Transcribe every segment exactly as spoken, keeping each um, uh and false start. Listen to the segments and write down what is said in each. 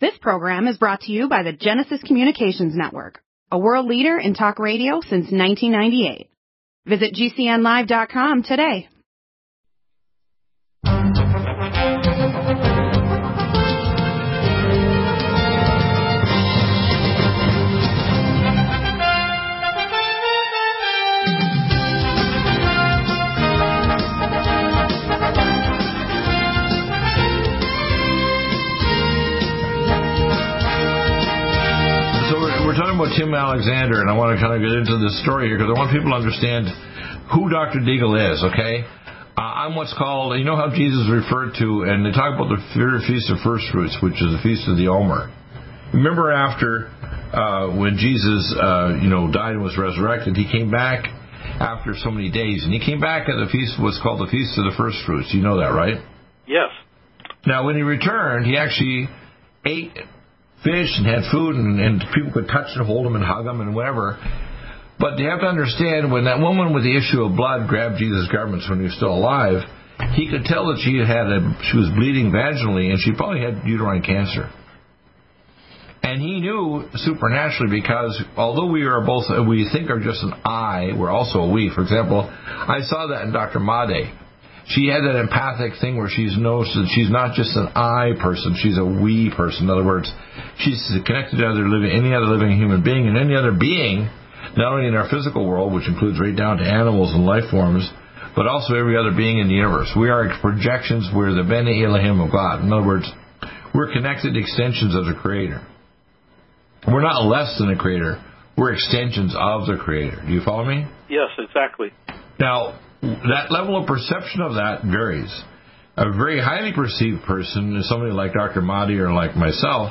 This program is brought to you by the Genesis Communications Network, a world leader in talk radio since nineteen ninety-eight. Visit G C N live dot com today. We're talking about Tim Alexander, and I want to kind of get into this story here because I want people to understand who Doctor Deagle is, okay? Uh, I'm what's called, you know how Jesus referred to, and they talk about the Feast of First Fruits, which is the Feast of the Omer. Remember after, uh, when Jesus, uh, you know, died and was resurrected, he came back after so many days, and he came back at the feast, what's called the Feast of the First Fruits. You know that, right? Yes. Now, when he returned, he actually ate fish and had food, and, and people could touch and hold him and hug him and whatever. But you have to understand, when that woman with the issue of blood grabbed Jesus' garments when he was still alive, he could tell that she had a, she was bleeding vaginally, and she probably had uterine cancer. And he knew supernaturally, because although we are both, we think are just an I, we're also a we. For example, I saw that in Doctor Made. She had that empathic thing where she's knows that she's not just an I person, she's a we person. In other words, she's connected to other living, any other living human being and any other being, not only in our physical world, which includes right down to animals and life forms, but also every other being in the universe. We are projections, we're the Bene Elohim of God. In other words, we're connected extensions of the Creator. We're not less than the Creator, we're extensions of the Creator. Do you follow me? Yes, exactly. Now, that level of perception of that varies. A very highly perceived person is somebody like Doctor Mahdi or like myself,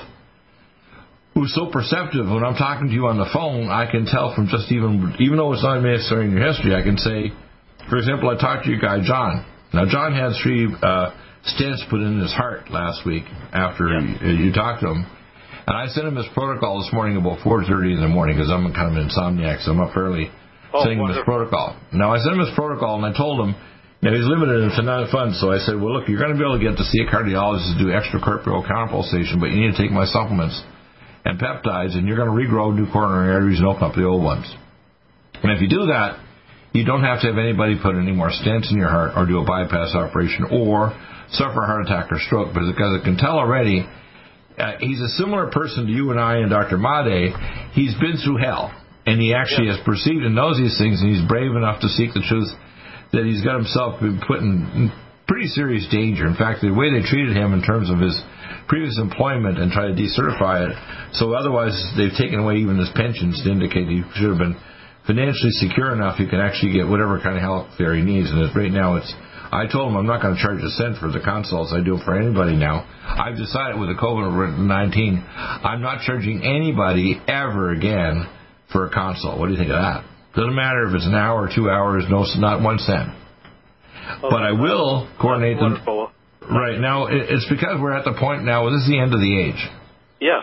who's so perceptive. When I'm talking to you on the phone, I can tell from just even, even though it's not necessarily in your history, I can say, for example, I talked to your guy, John. Now, John had three uh, stents put in his heart last week after yeah. you, you talked to him. And I sent him his protocol this morning about four thirty in the morning, because I'm kind of an insomniac, so I'm up early. Oh, sending him his protocol. Now, I sent him his protocol, and I told him, now he's limited in funds, so I said, well, look, you're going to be able to get to see a cardiologist to do extracorporeal counterpulsation, but you need to take my supplements and peptides, and you're going to regrow new coronary arteries and open up the old ones. And if you do that, you don't have to have anybody put any more stents in your heart or do a bypass operation or suffer a heart attack or stroke, because I can tell already, uh, he's a similar person to you and I and Doctor Made. He's been through hell. And he actually has perceived and knows these things, and he's brave enough to seek the truth, that he's got himself been put in pretty serious danger. In fact, the way they treated him in terms of his previous employment and tried to decertify it, so otherwise they've taken away even his pensions to indicate he should have been financially secure enough he can actually get whatever kind of health care he needs. And right now it's, I told him I'm not going to charge a cent for the consults. I do it for anybody now. I've decided with the COVID nineteen, I'm not charging anybody ever again for a consult. What do you think of that? Doesn't matter if it's an hour or two hours, no, not one cent. Oh, but I will coordinate them. Right. Now, it's because we're at the point now, this is the end of the age. Yes.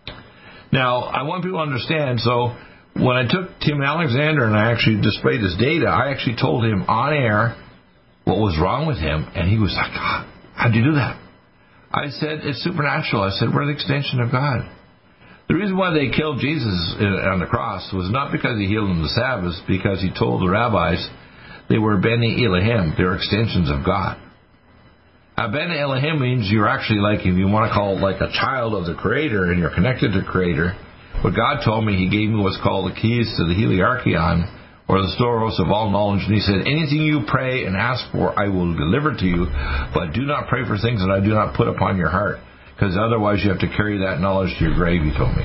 Now, I want people to understand, so when I took Tim Alexander and I actually displayed his data, I actually told him on air what was wrong with him, and he was like, oh, how'd you do that? I said, it's supernatural. I said, we're the extension of God. The reason why they killed Jesus on the cross was not because he healed them the Sabbath, because he told the rabbis they were Bene Elohim, they're extensions of God. A Bene Elohim means you're actually like, if you want to call it like a child of the Creator and you're connected to the Creator. What God told me, he gave me what's called the keys to the Heliarchion, or the storehouse of all knowledge. And he said, anything you pray and ask for, I will deliver to you, but do not pray for things that I do not put upon your heart, because otherwise you have to carry that knowledge to your grave, he told me.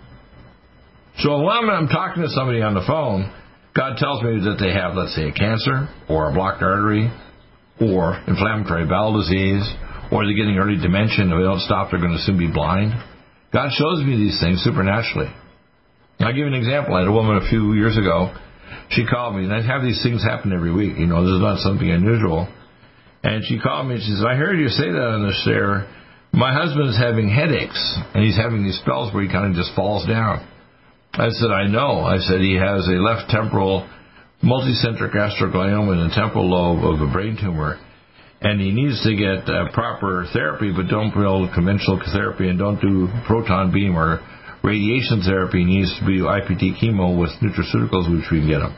So when I'm talking to somebody on the phone, God tells me that they have, let's say, a cancer, or a blocked artery, or inflammatory bowel disease, or they're getting early dementia, and if they don't stop, they're going to soon be blind. God shows me these things supernaturally. I'll give you an example. I had a woman a few years ago. She called me, and I have these things happen every week. You know, this is not something unusual. And she called me, and she says, I heard you say that on the share. My husband is having headaches, and he's having these spells where he kind of just falls down. I said, I know. I said, he has a left temporal multicentric astroglioma in the temporal lobe of a brain tumor. and he needs to get uh, proper therapy, but don't build conventional therapy and don't do proton beam or radiation therapy. He needs to be I P T chemo with nutraceuticals, which we can get him.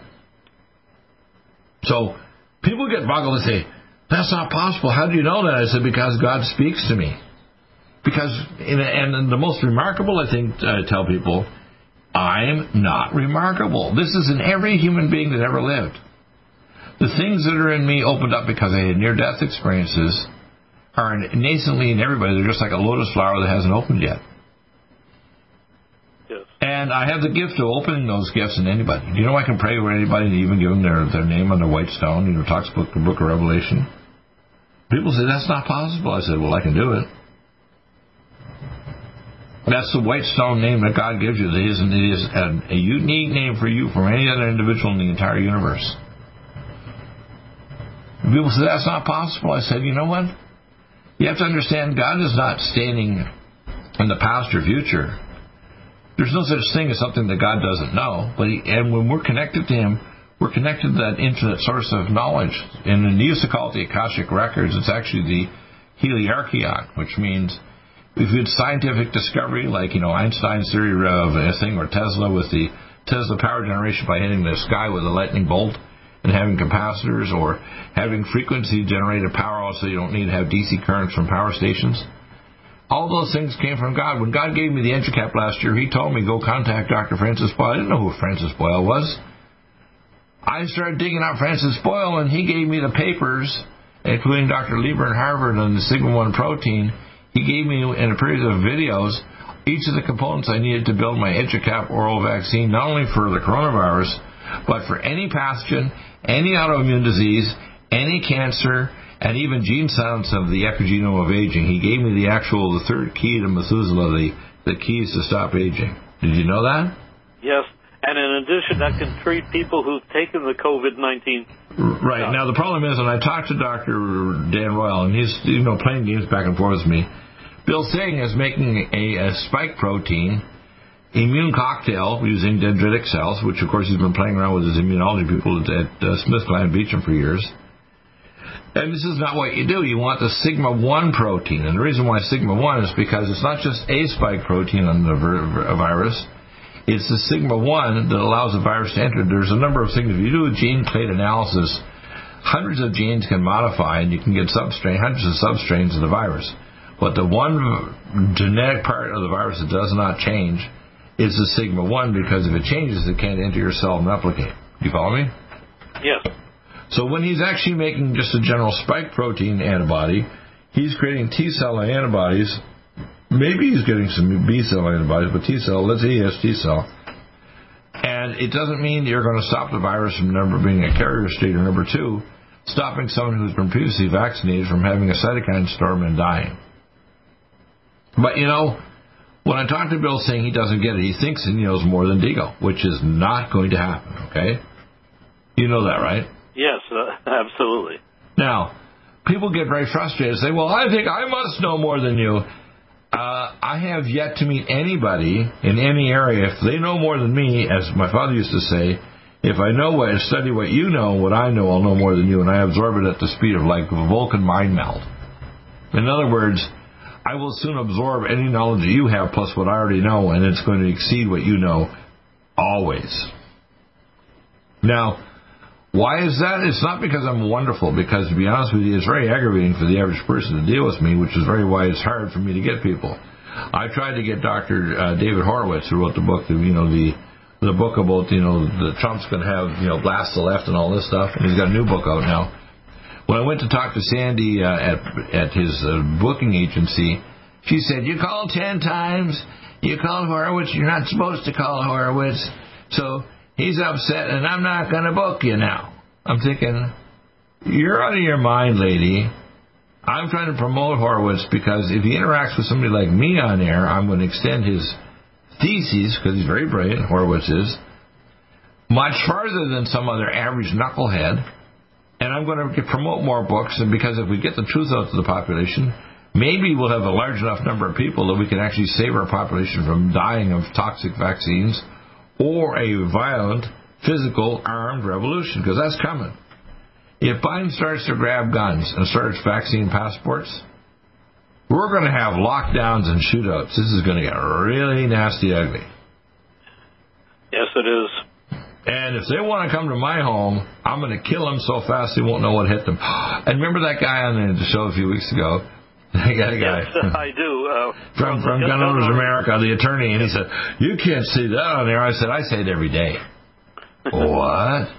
So people get boggled and say, that's not possible. How do you know that? I said, because God speaks to me. Because, in, and the most remarkable, I think, I tell people, I'm not remarkable. This is in every human being that ever lived. The things that are in me opened up because I had near-death experiences are nascently in everybody. They're just like a lotus flower that hasn't opened yet. Yes. And I have the gift of opening those gifts in anybody. Do you know I can pray over anybody and even give them their, their name on the white stone? You know, talks about the book of Revelation. People say, that's not possible. I said, well, I can do it. That's the white stone name that God gives you. It is, it is a, a unique name for you from any other individual in the entire universe. People say, that's not possible. I said, you know what? You have to understand, God is not standing in the past or future. There's no such thing as something that God doesn't know. But he, and when we're connected to Him, we're connected to that infinite source of knowledge. And they used to call it the Akashic Records. It's actually the Heliarcheon, which means if it's scientific discovery, like, you know, Einstein's theory of a thing, or Tesla with the Tesla power generation by hitting the sky with a lightning bolt and having capacitors, or having frequency generated power so you don't need to have D C currents from power stations. All those things came from God. When God gave me the EduCap last year, He told me, go contact Doctor Francis Boyle. I didn't know who Francis Boyle was. I started digging out Francis Boyle, and he gave me the papers, including Doctor Lieber in Harvard on the sigma one protein. He gave me, in a period of videos, each of the components I needed to build my EduCap oral vaccine, not only for the coronavirus, but for any pathogen, any autoimmune disease, any cancer, and even gene silence of the epigenome of aging. He gave me the actual, the third key to Methuselah, the, the keys to stop aging. Did you know that? Yes. And in addition, that can treat people who've taken the COVID nineteen. Right. Now, the problem is, when I talked to Doctor Dan Royal, and he's, you know, playing games back and forth with me, Bill Singh is making a, a spike protein immune cocktail using dendritic cells, which, of course, he's been playing around with his immunology people at uh, SmithKline Beecham for years. And this is not what you do. You want the sigma one protein. And the reason why sigma one is because it's not just a spike protein on the vir- virus. It's the sigma one that allows the virus to enter. There's a number of things. If you do a gene plate analysis, hundreds of genes can modify, and you can get substrain, hundreds of substrains of the virus. But the one genetic part of the virus that does not change is the sigma one, because if it changes, it can't enter your cell and replicate. You follow me? Yes. So when he's actually making just a general spike protein antibody, he's creating T-cell antibodies. Maybe he's getting some B-cell antibodies, but T-cell, let's say he has T-cell. And it doesn't mean you're going to stop the virus from number being a carrier state, or number two, stopping someone who's been previously vaccinated from having a cytokine storm and dying. But, you know, when I talk to Bill saying he doesn't get it, he thinks he knows more than Deagle, which is not going to happen, okay? You know that, right? Yes, uh, absolutely. Now, people get very frustrated and say, well, I think I must know more than you. Uh, I have yet to meet anybody in any area. If they know more than me, as my father used to say, if I know what, study what you know, what I know, I'll know more than you, and I absorb it at the speed of like a Vulcan mind meld. In other words, I will soon absorb any knowledge that you have plus what I already know, and it's going to exceed what you know always. Now, why is that? It's not because I'm wonderful, because to be honest with you, it's very aggravating for the average person to deal with me, which is very why it's hard for me to get people. I tried to get Doctor Uh, David Horowitz, who wrote the book, you know, the the book about, you know, the Trump's going to have, you know, blast the left and all this stuff, and he's got a new book out now. When I went to talk to Sandy uh, at at his uh, booking agency, she said, you called ten times, you called Horowitz, you're not supposed to call Horowitz, so he's upset, and I'm not going to book you now. I'm thinking, you're out of your mind, lady. I'm trying to promote Horowitz because if he interacts with somebody like me on air, I'm going to extend his theses, because he's very brilliant, Horowitz is, much farther than some other average knucklehead. And I'm going to promote more books, and because if we get the truth out to the population, maybe we'll have a large enough number of people that we can actually save our population from dying of toxic vaccines or a violent, physical, armed revolution, because that's coming. if Biden starts to grab guns and starts vaccine passports, we're going to have lockdowns and shootouts. This is going to get really nasty ugly. Yes, it is. And if they want to come to my home, I'm going to kill them so fast they won't know what hit them. And remember that guy on the show a few weeks ago? I got a guy. Yes, I do. Uh, from from Gun Owners America, the attorney, and he said, "You can't see that on there." I said, "I say it every day." What?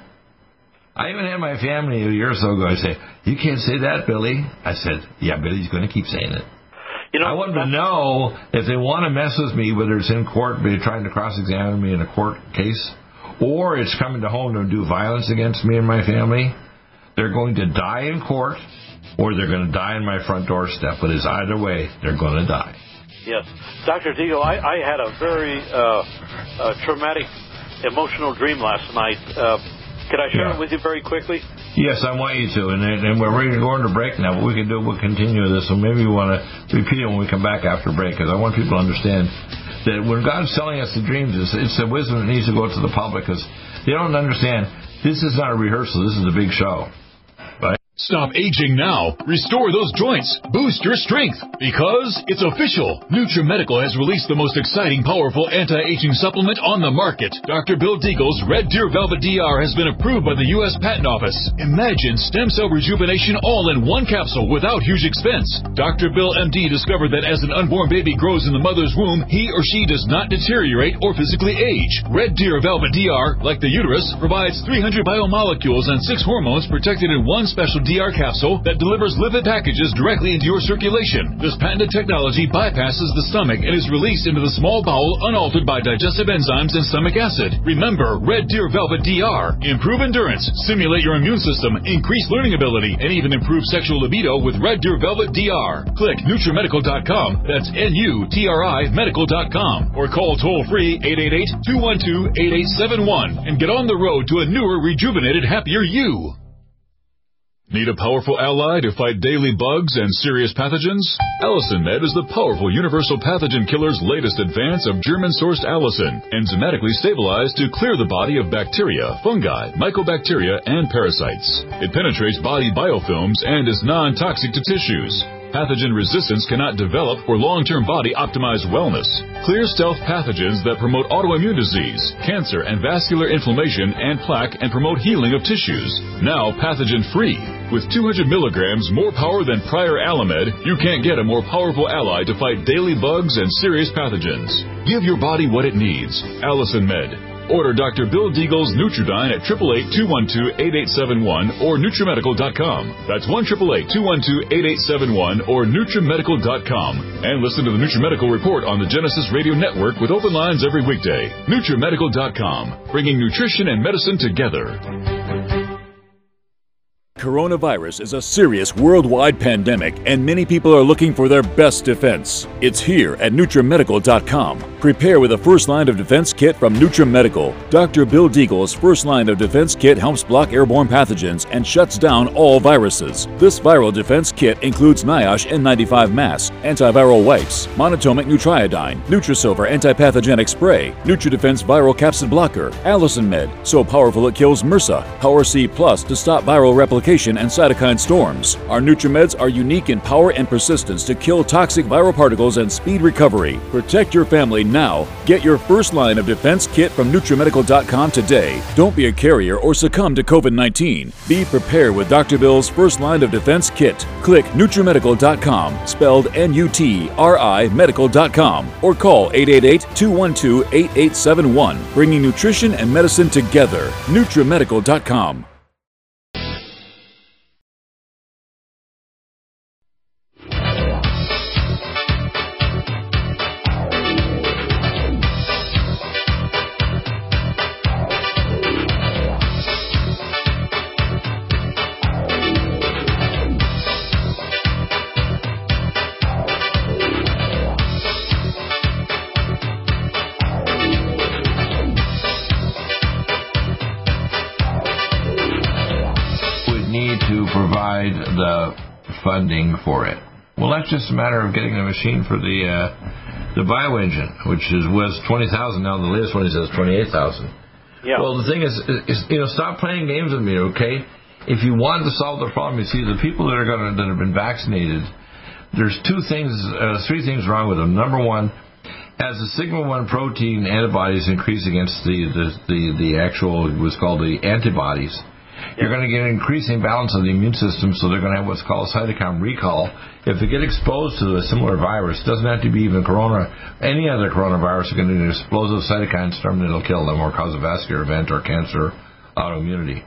I even had my family a year or so ago. I say, "You can't say that, Billy." I said, "Yeah, Billy's going to keep saying it." You know, I want them to know if they want to mess with me, whether it's in court, be trying to cross-examine me in a court case, or it's coming to home to do violence against me and my family, they're going to die in court, or they're going to die in my front doorstep. But it's either way, they're going to die. Yes. Doctor Deagle, I, I had a very uh, uh, traumatic, emotional dream last night. Uh, could I share yeah. it with you very quickly? Yes, I want you to. And, and we're ready to go into break now. What we can do, we'll continue this. So maybe we want to repeat it when we come back after break, because I want people to understand that when God's telling us the dreams, it's, it's the wisdom that needs to go to the public, because they don't understand this is not a rehearsal. This is a big show. Right? Stop aging now. Restore those joints. Boost your strength. Because it's official. NutriMedical has released the most exciting, powerful anti-aging supplement on the market. Doctor Bill Deagle's Red Deer Velvet D R has been approved by the U S Patent Office. Imagine stem cell rejuvenation all in one capsule without huge expense. Doctor Bill M D discovered that as an unborn baby grows in the mother's womb, he or she does not deteriorate or physically age. Red Deer Velvet D R, like the uterus, provides three hundred biomolecules and six hormones protected in one special D R capsule that delivers lipid packages directly into your circulation. This patented technology bypasses the stomach and is released into the small bowel unaltered by digestive enzymes and stomach acid. Remember, Red Deer Velvet D R. Improve endurance, stimulate your immune system, increase learning ability, and even improve sexual libido with Red Deer Velvet D R. Click NutriMedical dot com, that's N U T R I medical dot com, or call toll-free eight eight eight, two one two, eight eight seven one and get on the road to a newer, rejuvenated, happier you. Need a powerful ally to fight daily bugs and serious pathogens? Allicin Med is the powerful universal pathogen killer's latest advance of German-sourced allicin, enzymatically stabilized to clear the body of bacteria, fungi, mycobacteria, and parasites. It penetrates body biofilms and is non-toxic to tissues. Pathogen resistance cannot develop for long-term body-optimized wellness. Clear stealth pathogens that promote autoimmune disease, cancer, and vascular inflammation and plaque and promote healing of tissues. Now pathogen-free. With two hundred milligrams more power than prior Alamed, you can't get a more powerful ally to fight daily bugs and serious pathogens. Give your body what it needs. Allicin Med. Order Doctor Bill Deagle's Nutridyne at eight eight eight, two one two, eight eight seven one or NutriMedical dot com. That's one eight eight eight, two one two, eight eight seven one or NutriMedical dot com. And listen to the NutriMedical Report on the Genesis Radio Network with open lines every weekday. NutriMedical dot com, bringing nutrition and medicine together. Coronavirus is a serious worldwide pandemic, and many people are looking for their best defense. It's here at NutriMedical dot com. Prepare with a first line of defense kit from NutriMedical. Doctor Bill Deagle's first line of defense kit helps block airborne pathogens and shuts down all viruses. This viral defense kit includes NIOSH N ninety-five mask, antiviral wipes, monatomic Nutriodine, Nutrisilver antipathogenic spray, NutriDefense viral capsid blocker, Allicin Med, so powerful it kills MRSA, Power C Plus to stop viral replication and cytokine storms. Our NutriMeds are unique in power and persistence to kill toxic viral particles and speed recovery. Protect your family now. Get your first line of defense kit from NutriMedical dot com today. Don't be a carrier or succumb to COVID nineteen. Be prepared with Doctor Bill's first line of defense kit. Click NutriMedical dot com, spelled N U T R I medical dot com, or call eight eight eight, two one two, eight eight seven one, bringing nutrition and medicine together. NutriMedical dot com. The funding for it. Well, that's just a matter of getting a machine for the uh, the bioengine, which is was twenty thousand. Now the latest one says twenty eight thousand. Yeah. Well, the thing is, is, you know, stop playing games with me, okay? if you want to solve the problem, you see, the people that are going to, that have been vaccinated, there's two things, uh, three things wrong with them. Number one, as the sigma one protein antibodies increase against the, the, the, the actual, what's called the antibodies, you're going to get an increasing balance of the immune system, so they're going to have what's called a cytokine recall. If they get exposed to a similar virus, it doesn't have to be even corona, any other coronavirus, is going to get an explosive cytokine storm that will kill them or cause a vascular event or cancer, autoimmunity.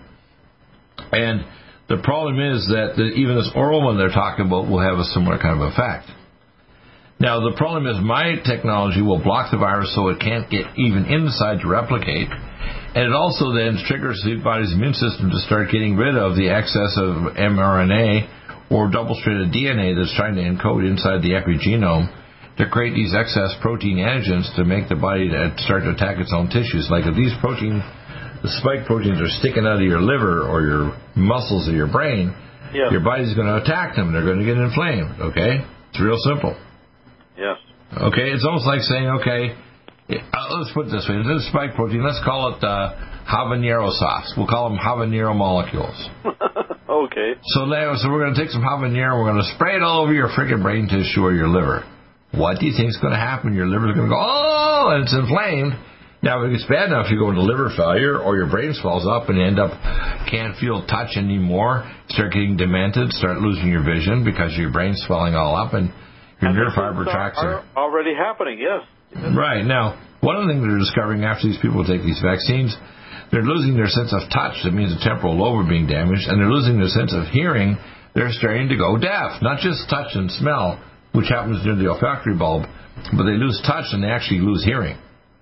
And the problem is that the, even this oral one they're talking about will have a similar kind of effect. Now, the problem is my technology will block the virus so it can't get even inside to replicate. And it also then triggers the body's immune system to start getting rid of the excess of mRNA or double-stranded D N A that's trying to encode inside the epigenome to create these excess protein antigens to make the body start to attack its own tissues. Like if these protein, the spike proteins are sticking out of your liver or your muscles or your brain, yeah. your body's going to attack them. They're going to get inflamed, okay? It's real simple. Yes. Okay, it's almost like saying, okay, uh, let's put it this way. This is spike protein. Let's call it uh, habanero sauce. We'll call them habanero molecules. Okay. So, now, so we're going to take some habanero. We're going to spray it all over your freaking brain tissue or your liver. What do you think is going to happen? Your liver's going to go, oh, and it's inflamed. Now, if it's bad enough, you go into liver failure or your brain swells up and you end up can't feel touch anymore, start getting demented, start losing your vision because your brain's swelling all up and your and nerve fiber tracts are already happening, yes. Right. Now, one of the things they're discovering after these people take these vaccines, they're losing their sense of touch. That means the temporal lobe are being damaged, and they're losing their sense of hearing. They're starting to go deaf. Not just touch and smell, which happens near the olfactory bulb, but they lose touch and they actually lose hearing.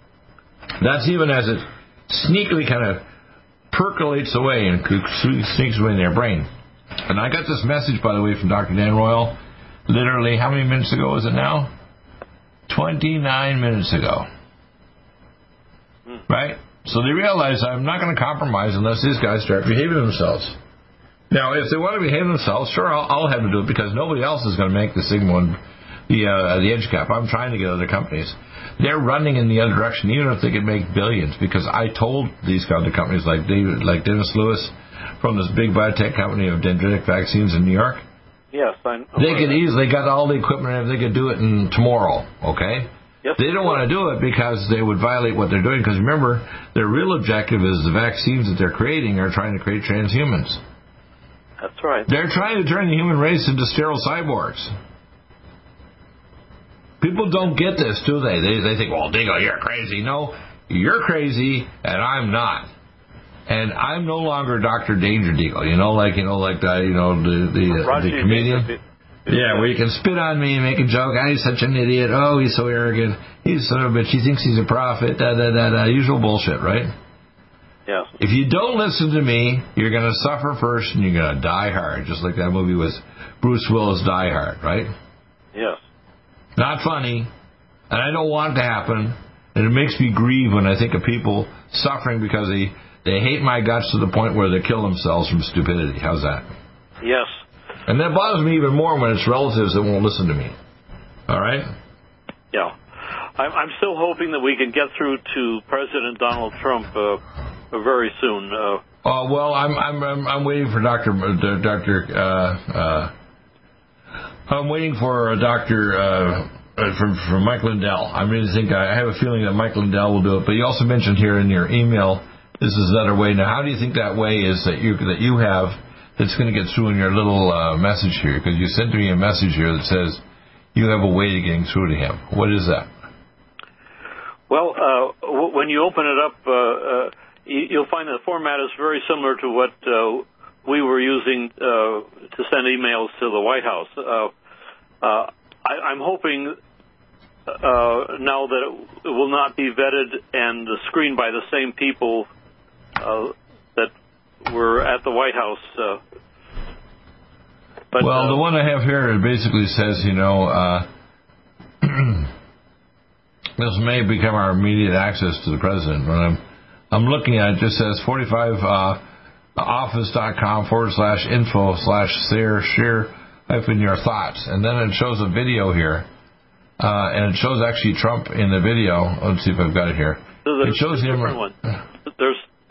That's even as it sneakily kind of percolates away and sneaks away in their brain. And I got this message, by the way, from Doctor Dan Royal, literally, how many minutes ago is it now? twenty-nine minutes ago. Right? So they realize I'm not going to compromise unless these guys start behaving themselves. Now, if they want to behave themselves, sure, I'll, I'll have to do it because nobody else is going to make the Sigma one, the, uh, the edge cap. I'm trying to get other companies. They're running in the other direction, even if they could make billions, because I told these other companies like David, like Dennis Lewis from this big biotech company of dendritic vaccines in New York. Yes, I'm They could easily got all the equipment and they could do it in tomorrow, okay? Yes, they don't want to do it because they would violate what they're doing. Because remember, their real objective is the vaccines that they're creating are trying to create transhumans. That's right. They're trying to turn the human race into sterile cyborgs. People don't get this, do they? They they think, well, Deagle, you're crazy. No, you're crazy, and I'm not. And I'm no longer Doctor Danger Deagle. You know, like you know, like the you know the the, uh, the comedian. Yeah, where you can spit on me and make a joke. Oh, he's such an idiot. Oh, he's so arrogant. He's son of a bitch. He thinks he's a prophet. Da da da da. Usual bullshit, right? Yeah. If you don't listen to me, you're going to suffer first and you're going to die hard. Just like that movie with Bruce Willis, Die Hard, right? Yes. Not funny, and I don't want it to happen. And it makes me grieve when I think of people suffering because they, they hate my guts to the point where they kill themselves from stupidity. How's that? Yes. And that bothers me even more when it's relatives that won't listen to me. All right? Yeah. I'm, I'm still hoping that we can get through to President Donald Trump uh, very soon. Uh, uh, well, I'm I'm I'm, I'm waiting for Doctor Doctor Uh, uh, I'm waiting for a Doctor Uh, from from Mike Lindell. I really think I have a feeling that Mike Lindell will do it. But you also mentioned here in your email, this is another way. Now, how do you think that way is that you that you have? That's going to get through in your little uh, message here, because you sent me a message here that says you have a way to getting through to him. What is that? Well, uh, w- when you open it up, uh, uh, you'll find that the format is very similar to what uh, we were using uh, to send emails to the White House. Uh, uh, I, I'm hoping uh, now that it will not be vetted and screened by the same people uh, that were at the White House. Uh, but, well, uh, the one I have here it basically says, you know, uh, this may become our immediate access to the president. When I'm, I'm looking at it, it just says forty-five uh, office.com forward slash info slash share share hyphen your thoughts. And then it shows a video here. Uh, and it shows actually Trump in the video. Let's see if I've got it here. There's it shows a him. One. There's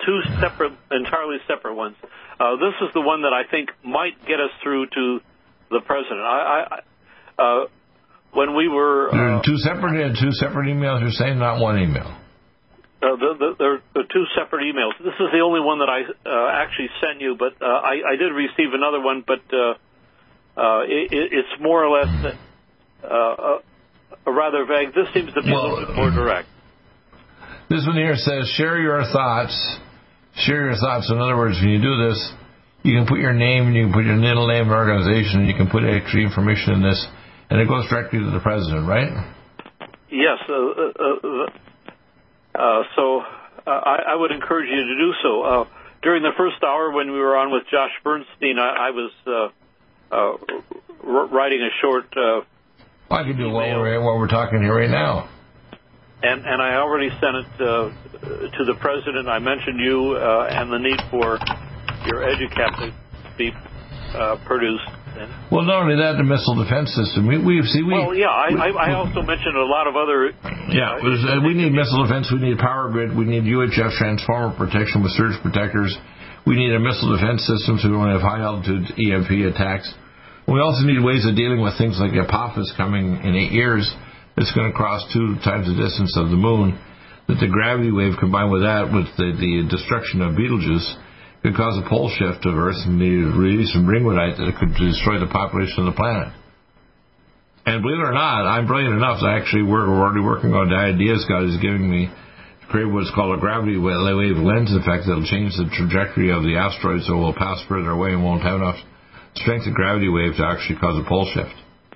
two separate, entirely separate ones. Uh, this is the one that I think might get us through to the president. I, I uh, when we were uh, two separate two separate emails. You're saying not one email. Uh, the, the, there are two separate emails. This is the only one that I uh, actually sent you, but uh, I, I did receive another one, but uh, uh, it, it's more or less uh, a rather vague. This seems to be well, a little bit more direct. This one here says, share your thoughts. Share your thoughts. In other words, when you do this, you can put your name, and you can put your middle name and organization, and you can put extra information in this, and it goes directly to the president, right? Yes. Uh, uh, uh, Uh, so uh, I, I would encourage you to do so. Uh, during the first hour when we were on with Josh Bernstein, I, I was uh, uh, r- writing a short uh, I can do it while we're, while we're talking here right now. And, and I already sent it uh, to the president. I mentioned you uh, and the need for your EduCap to be uh, produced. Well, not only that, the missile defense system. We, we see. We, well, yeah, I, we, I also mentioned a lot of other. Yeah, uh, we need missile defense. We need power grid. We need U H F transformer protection with surge protectors. We need a missile defense system so we don't have high altitude E M P attacks. We also need ways of dealing with things like Apophis coming in eight years. It's going to cross two times the distance of the moon. That the gravity wave combined with that, with the, the destruction of Betelgeuse, could cause a pole shift of Earth and the release of ringwoodite that could destroy the population of the planet. And believe it or not, I'm brilliant enough to actually work, we're already working on the ideas God is giving me to create what's called a gravity wave lens effect that will change the trajectory of the asteroid so it will pass further away and won't have enough strength of gravity wave to actually cause a pole shift.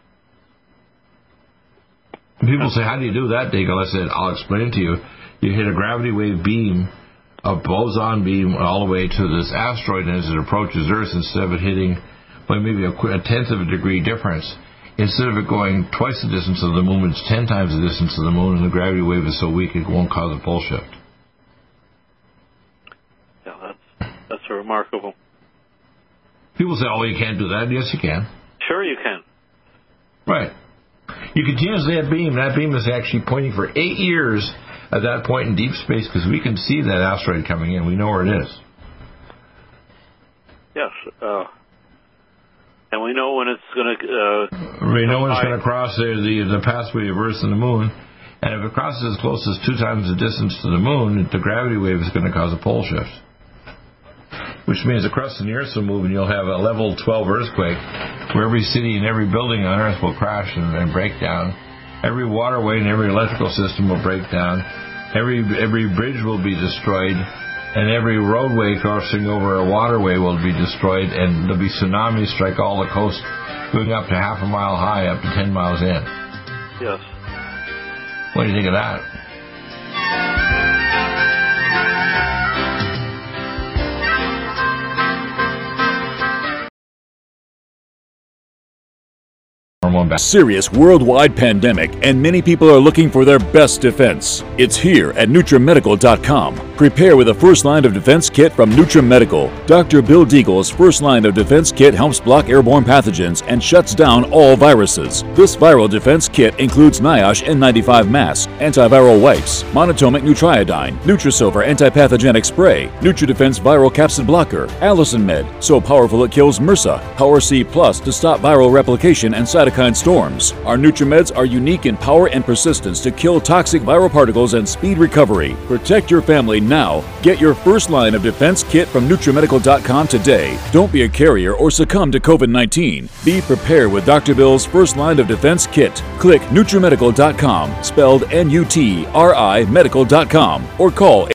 And people say, how do you do that, Deagle? I said, I'll explain it to you. You hit a gravity wave beam, a boson beam all the way to this asteroid, and as it approaches Earth, instead of it hitting by maybe a, a tenth of a degree difference, instead of it going twice the distance of the moon, it's ten times the distance of the moon, and the gravity wave is so weak it won't cause a pole shift. Yeah, that's that's remarkable. People say, oh, you can't do that. Yes, you can. Sure you can. Right. You continuously that beam. That beam is actually pointing for eight years at that point in deep space because we can see that asteroid coming in. We know where it is. Yes. Uh, and we know when it's going to... Uh, we know when it's going to cross the, the, the pathway of Earth and the moon. And if it crosses as close as two times the distance to the moon, the gravity wave is going to cause a pole shift. Which means the crust of the Earth will move and you'll have a level twelve earthquake where every city and every building on Earth will crash and, and break down. Every waterway and every electrical system will break down. Every every bridge will be destroyed. And every roadway crossing over a waterway will be destroyed. And there'll be tsunamis strike all the coast, going up to half a mile high, up to ten miles in. Yes. What do you think of that? Serious worldwide pandemic, and many people are looking for their best defense. It's here at NutriMedical dot com. Prepare with a first line of defense kit from NutriMedical. Doctor Bill Deagle's first line of defense kit helps block airborne pathogens and shuts down all viruses. This viral defense kit includes NIOSH N ninety-five mask, antiviral wipes, monatomic Nutriodine, Nutrisilver antipathogenic spray, NutriDefense viral capsid blocker, Allison Med, so powerful it kills MRSA, Power C Plus to stop viral replication and cytokine storms. Our NutriMeds are unique in power and persistence to kill toxic viral particles and speed recovery. Protect your family now. Get your first line of defense kit from NutriMedical dot com today. Don't be a carrier or succumb to COVID nineteen. Be prepared with Doctor Bill's first line of defense kit. Click NutriMedical dot com, spelled N U T R I medical dot com, or call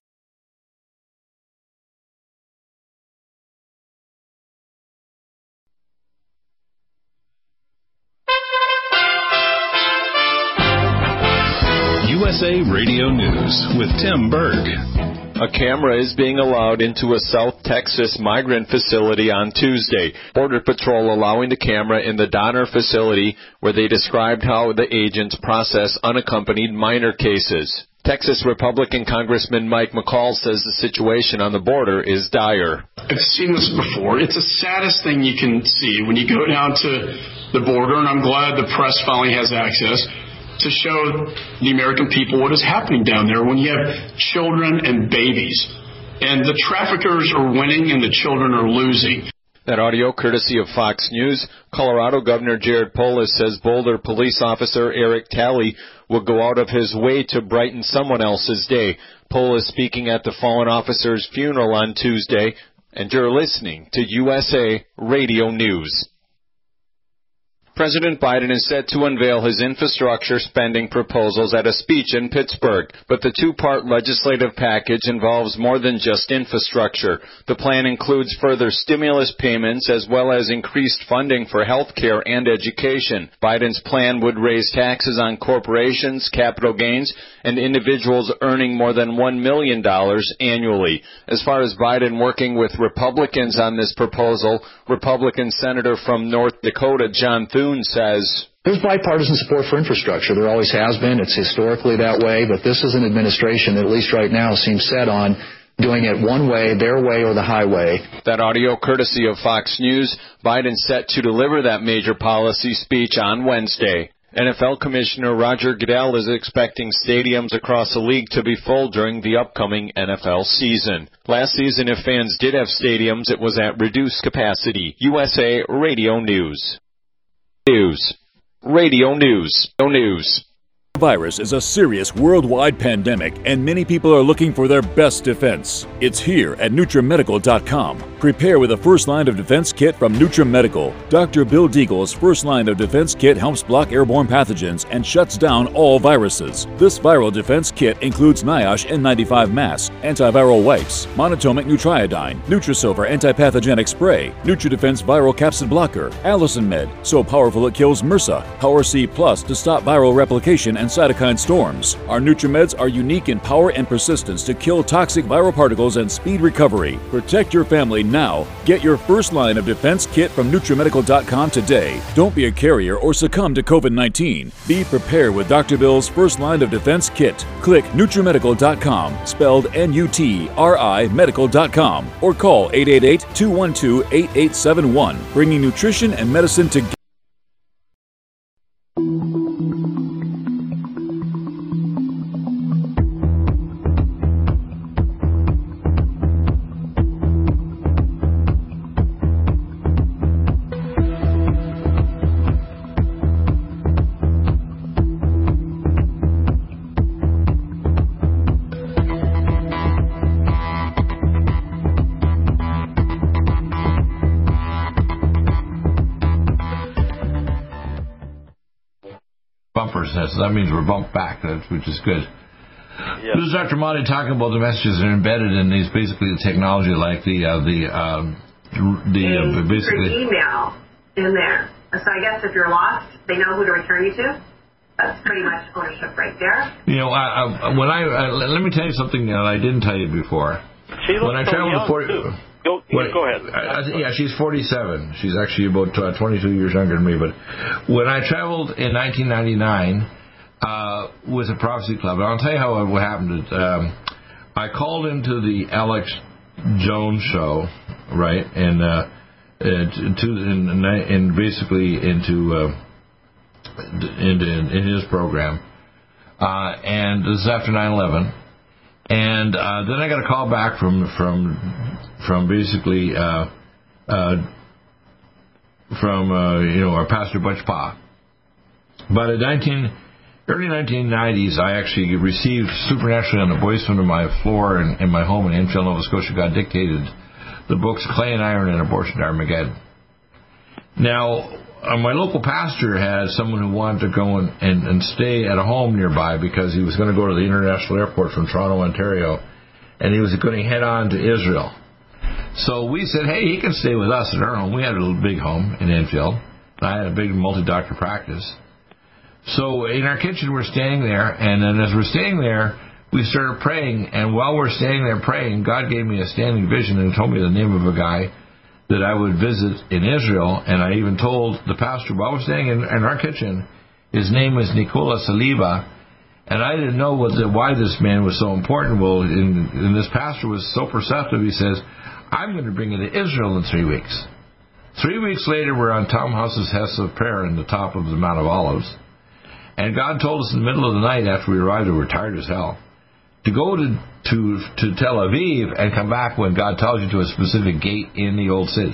U S A Radio News with Tim Berg. A camera is being allowed into a South Texas migrant facility on Tuesday. Border Patrol allowing the camera in the Donner facility, where they described how the agents process unaccompanied minor cases. Texas Republican Congressman Mike McCall says the situation on the border is dire. I've seen this before. It's the saddest thing you can see when you go down to the border, and I'm glad the press finally has access to show the American people what is happening down there when you have children and babies and the traffickers are winning and the children are losing. That audio courtesy of Fox News. Colorado Governor Jared Polis says Boulder police officer Eric Talley will go out of his way to brighten someone else's day. Polis speaking at the fallen officer's funeral on Tuesday. And you're listening to U S A Radio News. President Biden is set to unveil his infrastructure spending proposals at a speech in Pittsburgh, but the two-part legislative package involves more than just infrastructure. The plan includes further stimulus payments as well as increased funding for health care and education. Biden's plan would raise taxes on corporations, capital gains, and individuals earning more than one million dollars annually. As far as Biden working with Republicans on this proposal, Republican Senator from North Dakota John Thune says, there's bipartisan support for infrastructure. There always has been. It's historically that way. But this is an administration that, at least right now, seems set on doing it one way, their way, or the highway. That audio courtesy of Fox News. Biden set to deliver that major policy speech on Wednesday. N F L Commissioner Roger Goodell is expecting stadiums across the league to be full during the upcoming N F L season. Last season, if fans did have stadiums, it was at reduced capacity. U S A Radio News. News. Radio News. No news. Virus is a serious worldwide pandemic, and many people are looking for their best defense. It's here at NutriMedical dot com. Prepare with a first line of defense kit from NutriMedical. Doctor Bill Deagle's first line of defense kit helps block airborne pathogens and shuts down all viruses. This viral defense kit includes NIOSH N ninety-five mask, antiviral wipes, monatomic Nutriodine, Nutrisilver antipathogenic spray, NutriDefense viral capsid blocker, Allison Med, so powerful it kills MRSA, Power C Plus to stop viral replication and cytokine storms. Our NutriMeds are unique in power and persistence to kill toxic viral particles and speed recovery. Protect your family now. Get your first line of defense kit from NutriMedical dot com today. Don't be a carrier or succumb to COVID nineteen. Be prepared with Doctor Bill's first line of defense kit. Click NutriMedical dot com, spelled N U T R I medical dot com, or call eight eight eight, two one two, eight eight seven one, bringing nutrition and medicine together. That means we're bumped back, which is good. Yes. This is Doctor Mahdi talking about the messages that are embedded in these, basically the technology, like the uh, the um, the uh, basically email in there. So I guess if you're lost, they know who to return you to. That's pretty much ownership right there. You know, I, I, when I uh, let me tell you something that I didn't tell you before. She when I so traveled to forty. Go, when, go ahead. I, I, yeah, she's forty-seven. She's actually about uh, twenty-two years younger than me. But when I traveled in nineteen ninety-nine. Uh, with a prophecy club. And I'll tell you how what happened. Um, I called into the Alex Jones show, right, and uh, to and, and basically into uh, into in his program. Uh, and this is after nine eleven. And uh, then I got a call back from from from basically uh, uh, from uh, you know our pastor Butch Pa. But in nineteen early nineteen nineties, I actually received supernaturally on the voice under my floor in, in my home in Enfield, Nova Scotia. God dictated the books Clay and Iron and Abortion to Armageddon. Now, uh, my local pastor had someone who wanted to go and, and, and stay at a home nearby because he was going to go to the international airport from Toronto, Ontario, and he was going to head on to Israel. So we said, hey, he can stay with us at our home. We had a little big home in Enfield. I had a big multi-doctor practice. So in our kitchen, we're standing there, and then as we're standing there, we started praying, and while we're standing there praying, God gave me a standing vision and told me the name of a guy that I would visit in Israel, and I even told the pastor, while we're standing in, in our kitchen, his name is Nicola Saliba, and I didn't know what the, why this man was so important. Well, in, and this pastor was so perceptive, he says, I'm going to bring you to Israel in three weeks. Three weeks later, we're on Tom Huss's Hess of Prayer in the top of the Mount of Olives. And God told us in the middle of the night after we arrived, we were tired as hell, to go to, to, to Tel Aviv and come back when God tells you to a specific gate in the old city.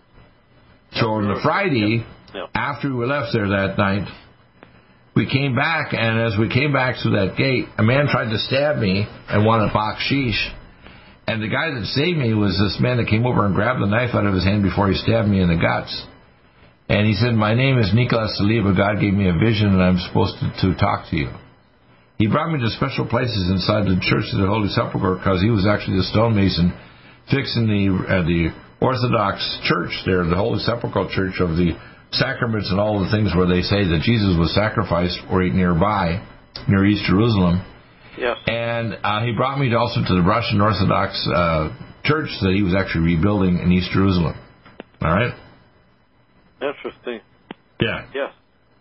So on the Friday, Yeah. after we left there that night, we came back, and as we came back through that gate, a man tried to stab me and wanted bakshish. And the guy that saved me was this man that came over and grabbed the knife out of his hand before he stabbed me in the guts. And he said, "My name is Nicholas Saliba. God gave me a vision, and I'm supposed to, to talk to you." He brought me to special places inside the Church of the Holy Sepulchre because he was actually the stonemason fixing the uh, the Orthodox Church there, the Holy Sepulchre Church of the sacraments and all the things where they say that Jesus was sacrificed right nearby, near East Jerusalem. Yes. And uh, he brought me to also to the Russian Orthodox uh, Church that he was actually rebuilding in East Jerusalem. All right? Interesting. Yeah. Yes.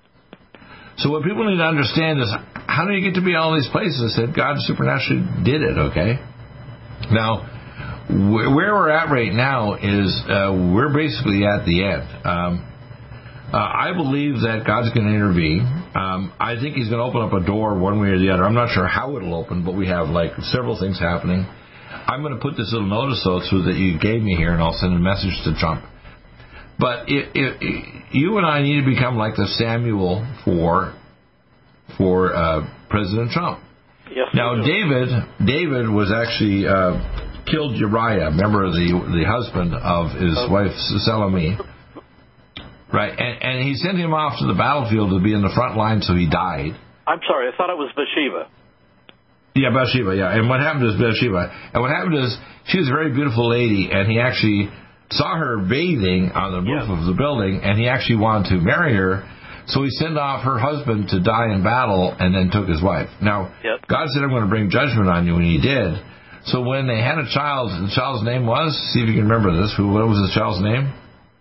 So what people need to understand is, how do you get to be all these places? I said God supernaturally did it, okay? Now, wh- where we're at right now is uh, we're basically at the end. Um, uh, I believe that God's going to intervene. Um, I think he's going to open up a door one way or the other. I'm not sure how it'll open, but we have like several things happening. I'm going to put this little notice out so that you gave me here, and I'll send a message to Trump. But it, it, it, you and I need to become like the Samuel for for uh, President Trump. Yes. Now, David David was actually uh, killed Uriah, remember the the husband of his oh. wife Salome, right? And, and he sent him off to the battlefield to be in the front line, so he died. I'm sorry, I thought it was Bathsheba. Yeah, Bathsheba. Yeah, and what happened is Bathsheba, and what happened is she was a very beautiful lady, and he actually saw her bathing on the roof yeah. of the building, and he actually wanted to marry her, so he sent off her husband to die in battle and then took his wife. Now, yep. God said, I'm going to bring judgment on you, and he did. So when they had a child, the child's name was, see if you can remember this, who, what was the child's name?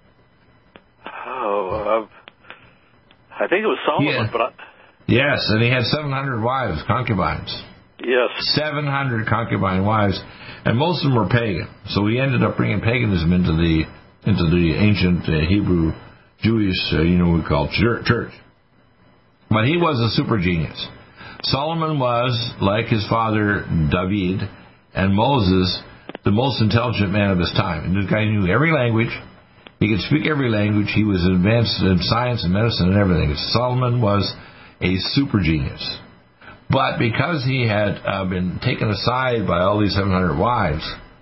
Oh, uh, I think it was Solomon. Yeah. But I... Yes, and he had seven hundred wives, concubines. Yes. seven hundred concubine wives, and most of them were pagan. So he ended up bringing paganism into the into the ancient uh, Hebrew Jewish, uh, you know, we call church. But he was a super genius. Solomon was, like his father David and Moses, the most intelligent man of his time. And this guy knew every language. He could speak every language. He was advanced in science and medicine and everything. Solomon was a super genius. But because he had uh, been taken aside by all these seven hundred wives,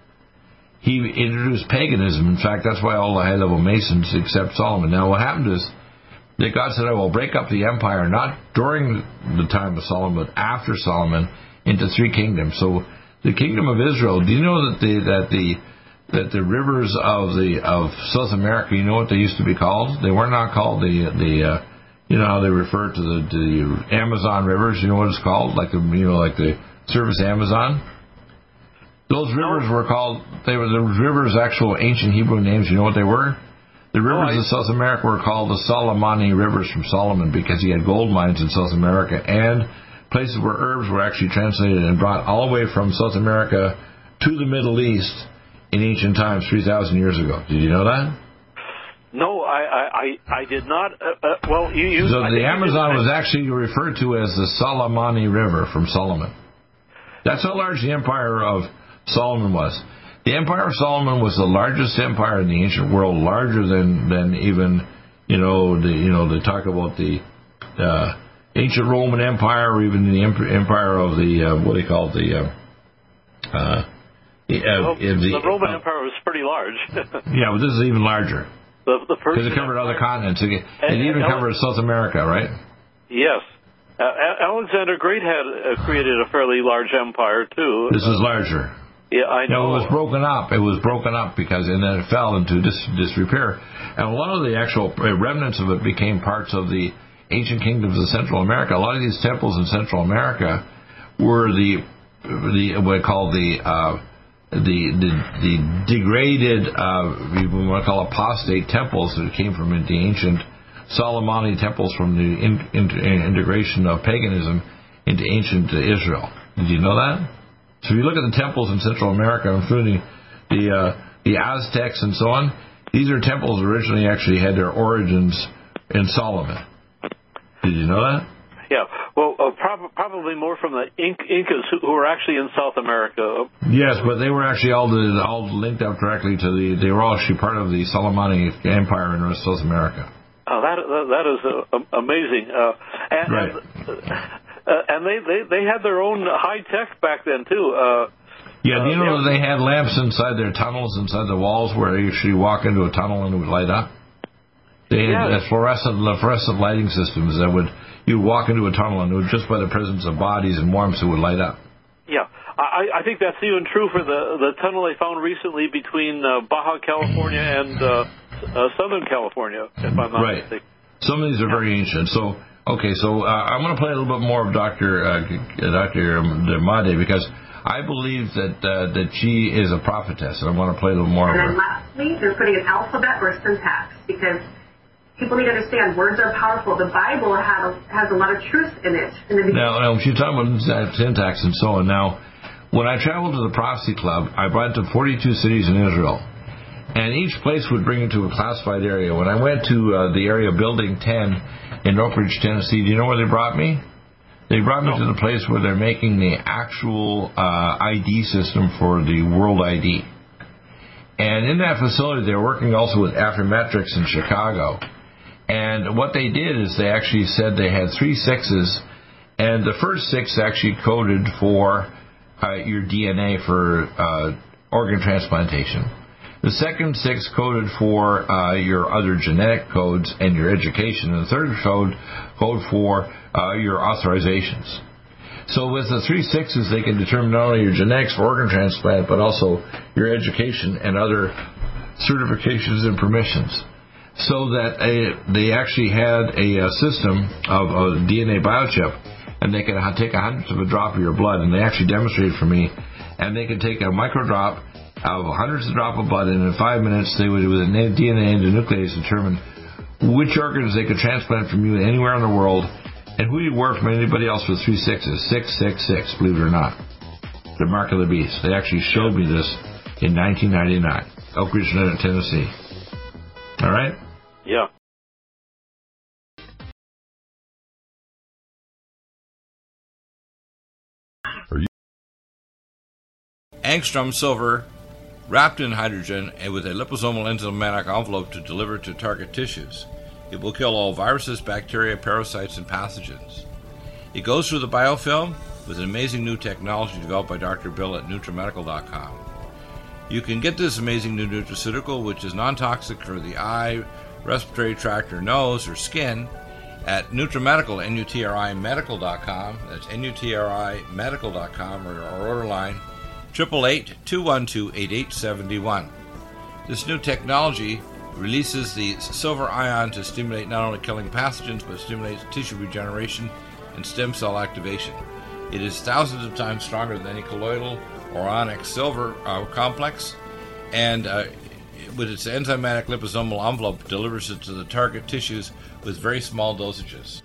he introduced paganism. In fact, that's why all the high-level Masons accept Solomon. Now, what happened is that God said, I will break up the empire, not during the time of Solomon, but after Solomon, into three kingdoms. So the kingdom of Israel, do you know that the that the that the rivers of the of South America, you know what they used to be called? They were not called the the uh, you know how they refer to the, to the Amazon rivers. You know what it's called? Like the you know like the service Amazon. Those rivers were called. They were the rivers' actual ancient Hebrew names. You know what they were? The rivers oh, I, of South America were called the Solomoni rivers from Solomon because he had gold mines in South America and places where herbs were actually translated and brought all the way from South America to the Middle East in ancient times, three thousand years ago. Did you know that? No, I I, I did not. Uh, uh, well, you, you So I the Amazon was actually referred to as the Solomoni River from Solomon. That's how large the empire of Solomon was. The empire of Solomon was the largest empire in the ancient world, larger than, than even, you know, the you know they talk about the uh, ancient Roman Empire or even the empire of the uh, what do they call it, the uh, uh, the, uh, well, the, the Roman uh, Empire was pretty large. Yeah, but this is even larger. Because it covered other continents. It, it and, even and covered South America, right? Yes. Uh, Alexander Great had uh, created a fairly large empire, too. This is larger. Yeah, I know. No, it was broken up. It was broken up because, and then it fell into dis, disrepair. And a lot of the actual remnants of it became parts of the ancient kingdoms of Central America. A lot of these temples in Central America were the, the what we call the... Uh, The, the the degraded, uh, we want to call apostate temples that came from the ancient Solomoni temples from the in, in, integration of paganism into ancient Israel. Did you know that? So if you look at the temples in Central America, including the uh, the Aztecs and so on, these are temples originally actually had their origins in Solomon. Did you know that? Yeah, well, uh, prob- probably more from the Inc- Incas who, who were actually in South America. Yes, but they were actually all the, all linked up directly to the. They were all actually part of the Solomoni Empire in South America. Oh, that that is uh, amazing. Uh, and right. and, uh, and they, they they had their own high tech back then too. Uh, yeah, do you know uh, they had lamps inside their tunnels, inside the walls, where you actually walk into a tunnel and it would light up. They had yeah. fluorescent fluorescent lighting systems that would. You'd walk into a tunnel, and it would, just by the presence of bodies and warmth, it would light up. Yeah, I, I think that's even true for the the tunnel they found recently between uh, Baja California and uh, uh, Southern California, if I'm not right. mistaken. Some of these are very ancient. So, okay, so uh, I'm going to play a little bit more of Doctor Uh, Doctor Made, because I believe that uh, that she is a prophetess, and I want to play a little more and of her. And then lastly, they're putting an alphabet or syntax, because people need to understand words are powerful. The Bible had a, has a lot of truth in it. In the now, now, she's talking about syntax and so on. Now, when I traveled to the Prophecy Club, I went to forty-two cities in Israel, and each place would bring you to a classified area. When I went to uh, the area Building ten in Oak Ridge, Tennessee, do you know where they brought me? They brought me to the place where they're making the actual uh, I D system for the World I D. And in that facility, they're working also with Affymetrix in Chicago. And what they did is they actually said they had three sixes, and the first six actually coded for uh, your D N A for uh, organ transplantation. The second six coded for uh, your other genetic codes and your education, and the third code code for uh, your authorizations. So with the three sixes, they can determine not only your genetics for organ transplant, but also your education and other certifications and permissions. So that a, they actually had a, a system of a D N A biochip, and they could take a hundredth of a drop of your blood, and they actually demonstrated for me, and they could take a micro drop of a hundredth of a drop of blood, and in five minutes they would, with a D N A endonuclease, determine which organs they could transplant from you anywhere in the world, and who you were from anybody else with three sixes. Six, six, six, believe it or not. The mark of the beast. They actually showed me this in nineteen ninety-nine, Oak Ridge, Tennessee. All right? Yeah. Angstrom silver wrapped in hydrogen and with a liposomal enzymatic envelope to deliver to target tissues. It will kill all viruses, bacteria, parasites, and pathogens. It goes through the biofilm with an amazing new technology developed by Doctor Bill at NutriMedical dot com. You can get this amazing new nutraceutical, which is non-toxic for the eye, respiratory tract, or nose, or skin, at NutriMedical, N U T R I Medical dot com. That's N U T R I Medical dot com, or our order line, eight eight eight, two one two, eight eight seven one. This new technology releases the silver ion to stimulate not only killing pathogens, but stimulates tissue regeneration and stem cell activation. It is thousands of times stronger than any colloidal or onyx silver uh, complex, and uh, with its enzymatic liposomal envelope, delivers it to the target tissues with very small dosages.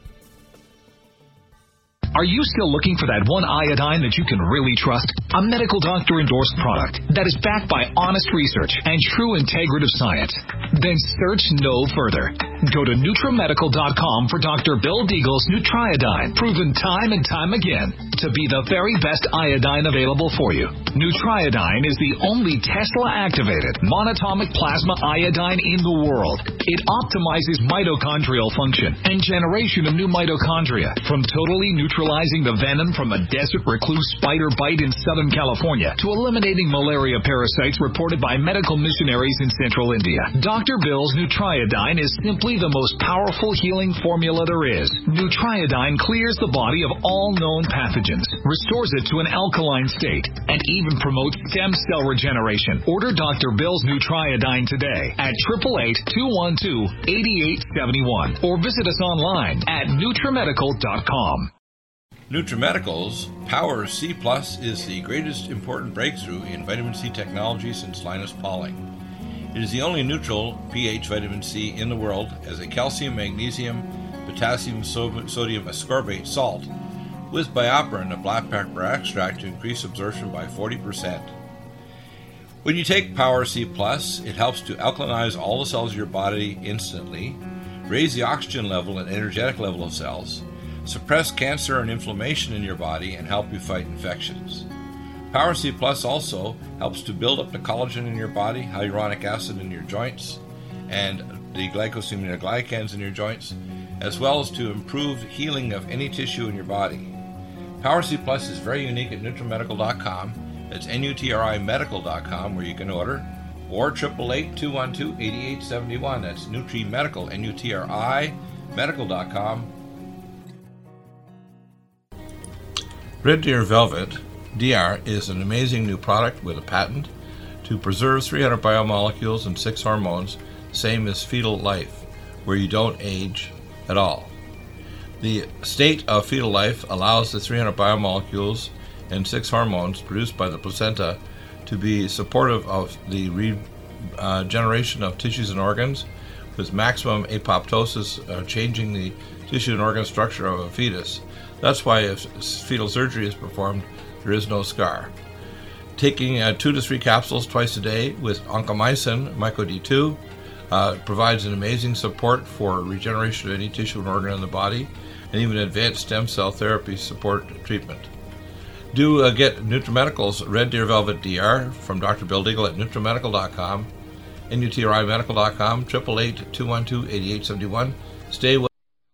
Are you still looking for that one iodine that you can really trust? A medical doctor endorsed product that is backed by honest research and true integrative science? Then search no further. Go to NutriMedical dot com for Doctor Bill Deagle's Nutriodine, proven time and time again to be the very best iodine available for you. Nutriodine is the only Tesla-activated monatomic plasma iodine in the world. It optimizes mitochondrial function and generation of new mitochondria from totally neutralizing the venom from a desert recluse spider bite in Southern California to eliminating malaria parasites reported by medical missionaries in Central India. Doctor Bill's Nutriodine is simply the most powerful healing formula there is. Nutriodine clears the body of all known pathogens, restores it to an alkaline state, and even promotes stem cell regeneration. Order Doctor Bill's Nutriodine today at eight eight eight, two one two, eight eight seven one or visit us online at NutriMedical dot com. NutriMedical's Power C Plus is the greatest important breakthrough in vitamin C technology since Linus Pauling. It is the only neutral pH vitamin C in the world as a calcium, magnesium, potassium, sodium ascorbate salt with BioPerine, a black pepper extract, to increase absorption by forty percent. When you take Power C Plus, it helps to alkalinize all the cells of your body instantly, raise the oxygen level and energetic level of cells, suppress cancer and inflammation in your body, and help you fight infections. Power C Plus also helps to build up the collagen in your body, hyaluronic acid in your joints, and the glycosaminoglycans in your joints, as well as to improve healing of any tissue in your body. Power C Plus is very unique at NutriMedical dot com. It's N U T R I medical dot com where you can order, or eight eight eight, two one two, eight eight seven one. That's NutriMedical, N U T R I medical dot com. Red Deer Velvet D R is an amazing new product with a patent to preserve three hundred biomolecules and six hormones, same as fetal life, where you don't age at all. The state of fetal life allows the three hundred biomolecules and six hormones produced by the placenta to be supportive of the regeneration uh, of tissues and organs, with maximum apoptosis, uh, changing the tissue and organ structure of a fetus. That's why if fetal surgery is performed, there is no scar. Taking uh, two to three capsules twice a day with oncomycin, Myco D two, uh, provides an amazing support for regeneration of any tissue and organ in the body, and even advanced stem cell therapy support treatment. Do uh, get NutriMedical's Red Deer Velvet D R from Doctor Bill Deagle at NutriMedical dot com, N U T R I medical dot com, eight eight eight, two one two, eight eight seven one. Stay well.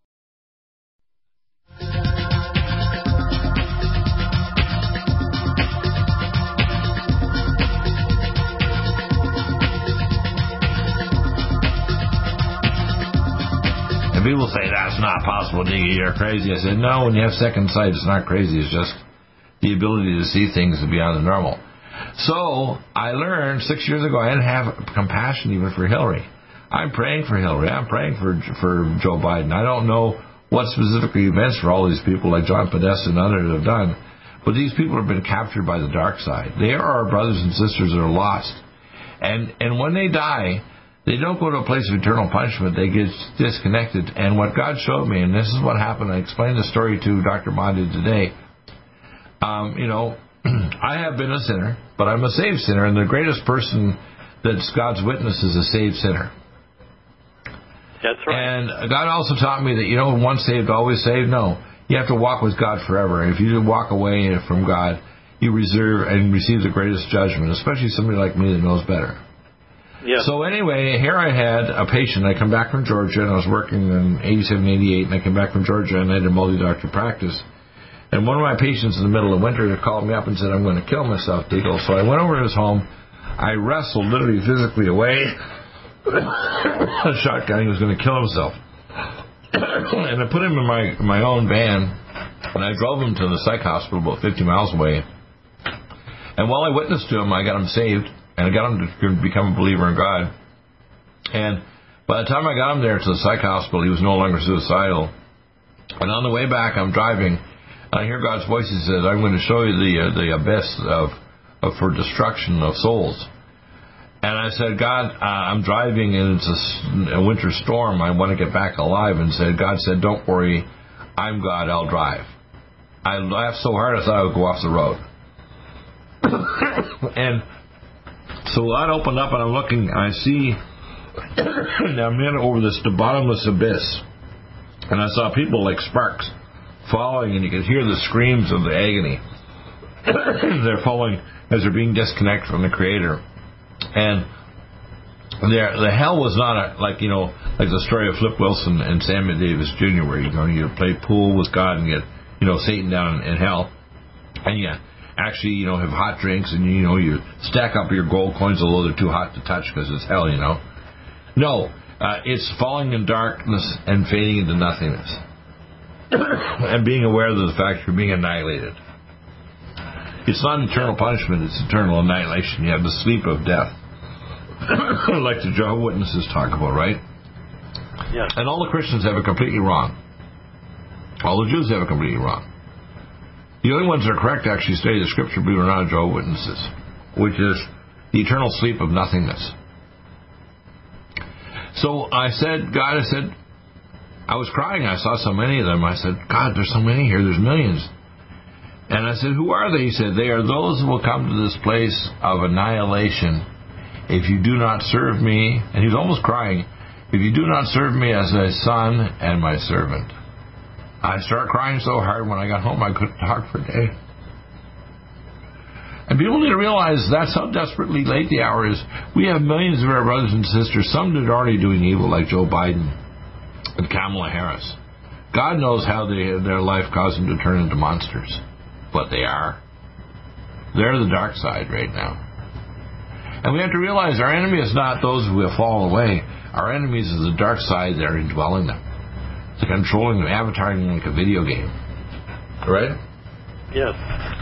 People say that's not possible, Diggy, you're crazy. I said, no, when you have second sight, it's not crazy. It's just the ability to see things beyond the normal. So I learned six years ago I didn't have compassion even for Hillary. I'm praying for Hillary. I'm praying for for Joe Biden. I don't know what specifically he meant for all these people like John Podesta and others have done, but these people have been captured by the dark side. They are our brothers and sisters that are lost. And and when they die, they don't go to a place of eternal punishment. They get disconnected. And what God showed me, and this is what happened, I explained the story to Doctor Mahdi today. Um, you know, I have been a sinner, but I'm a saved sinner, and the greatest person that's God's witness is a saved sinner. That's right. And God also taught me that, you know, once saved, always saved. No, you have to walk with God forever. And if you walk away from God, you reserve and receive the greatest judgment, especially somebody like me that knows better. Yeah. So anyway, here I had a patient. I come back from Georgia, and I was working in eighty-seven, eighty-eight, and I came back from Georgia, and I had a multi-doctor practice. And one of my patients in the middle of winter called me up and said, I'm going to kill myself, Deagle. So I went over to his home. I wrestled literally physically away a shotgun. He was going to kill himself. And I put him in my, my own van, and I drove him to the psych hospital about fifty miles away. And while I witnessed to him, I got him saved. And I got him to become a believer in God. And by the time I got him there to the psych hospital, he was no longer suicidal. And on the way back, I'm driving, and I hear God's voice. He says, I'm going to show you the uh, the abyss of, of for destruction of souls. And I said, God, uh, I'm driving, and it's a, a winter storm. I want to get back alive. And said, God said, don't worry. I'm God. I'll drive. I laughed so hard I thought I would go off the road. And so I opened up, and I'm looking, and I see, and I'm in over this the bottomless abyss, and I saw people like sparks falling, and you could hear the screams of the agony. They're falling as they're being disconnected from the Creator. And the hell was not a, like, you know, like the story of Flip Wilson and Sammy Davis Junior, where you go, you play pool with God and get, you know, Satan down in, in hell, and yeah. Actually, you know, have hot drinks, and, you know, you stack up your gold coins, although they're too hot to touch because it's hell, you know. No, uh, it's falling in darkness and fading into nothingness. And being aware of the fact you're being annihilated. It's not eternal punishment, it's eternal annihilation. You have the sleep of death. Like the Jehovah's Witnesses talk about, right? Yeah. And all the Christians have it completely wrong. All the Jews have it completely wrong. The only ones that are correct to actually study the Scripture, believe it or not, are Jehovah's Witnesses, which is the eternal sleep of nothingness. So I said, God, I said, I was crying. I saw so many of them. I said, God, there's so many here. There's millions. And I said, who are they? He said, they are those who will come to this place of annihilation if you do not serve me. And he was almost crying, if you do not serve me as a son and my servant. I started crying so hard when I got home I couldn't talk for a day. And people need to realize that's how desperately late the hour is. We have millions of our brothers and sisters, some that are already doing evil, like Joe Biden and Kamala Harris. God knows how they, their life caused them to turn into monsters. But they are. They're the dark side right now. And we have to realize our enemy is not those who have fallen away. Our enemies is the dark side that are indwelling them. It's controlling them, avataring them like a video game. Right? Yes.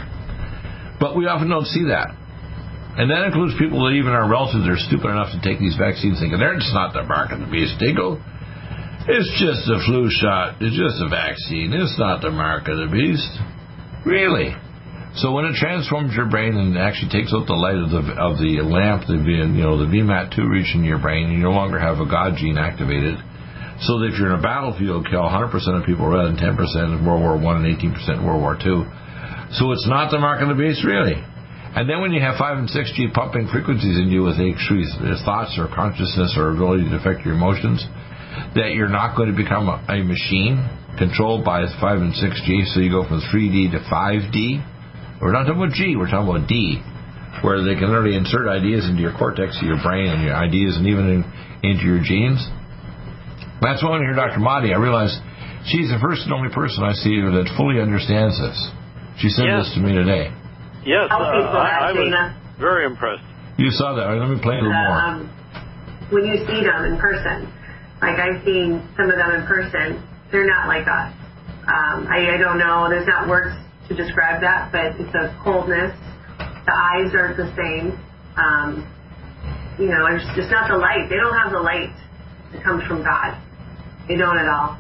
But we often don't see that. And that includes people that even our relatives are stupid enough to take these vaccines thinking, it's not the mark of the beast. They go, it's just a flu shot. It's just a vaccine. It's not the mark of the beast. Really? So when it transforms your brain and actually takes out the light of the of the lamp, the you know the V MAT two reach in your brain, you no longer have a God gene activated. So that if you're in a battlefield, kill one hundred percent of people rather than ten percent in World War One and eighteen percent in World War Two. So it's not the mark of the beast, really. And then when you have five and six G pumping frequencies in you with actually thoughts or consciousness or ability to affect your emotions, that you're not going to become a, a machine controlled by five and six G. So you go from three D to five D. We're not talking about G, we're talking about D, where they can literally insert ideas into your cortex of your brain and your ideas and even in, into your genes. That's why when I hear Doctor Mahdi, I realize she's the first and only person I see that fully understands this. She said yes. this to me today. Yes, uh, I, I was very impressed. You saw that. Right, let me play a little more. Um, when you see them in person, like I've seen some of them in person, they're not like us. Um, I, I don't know. There's not words to describe that, but it's a coldness. The eyes aren't the same. Um, you know, it's just not the light. They don't have the light that comes from God. They don't at all.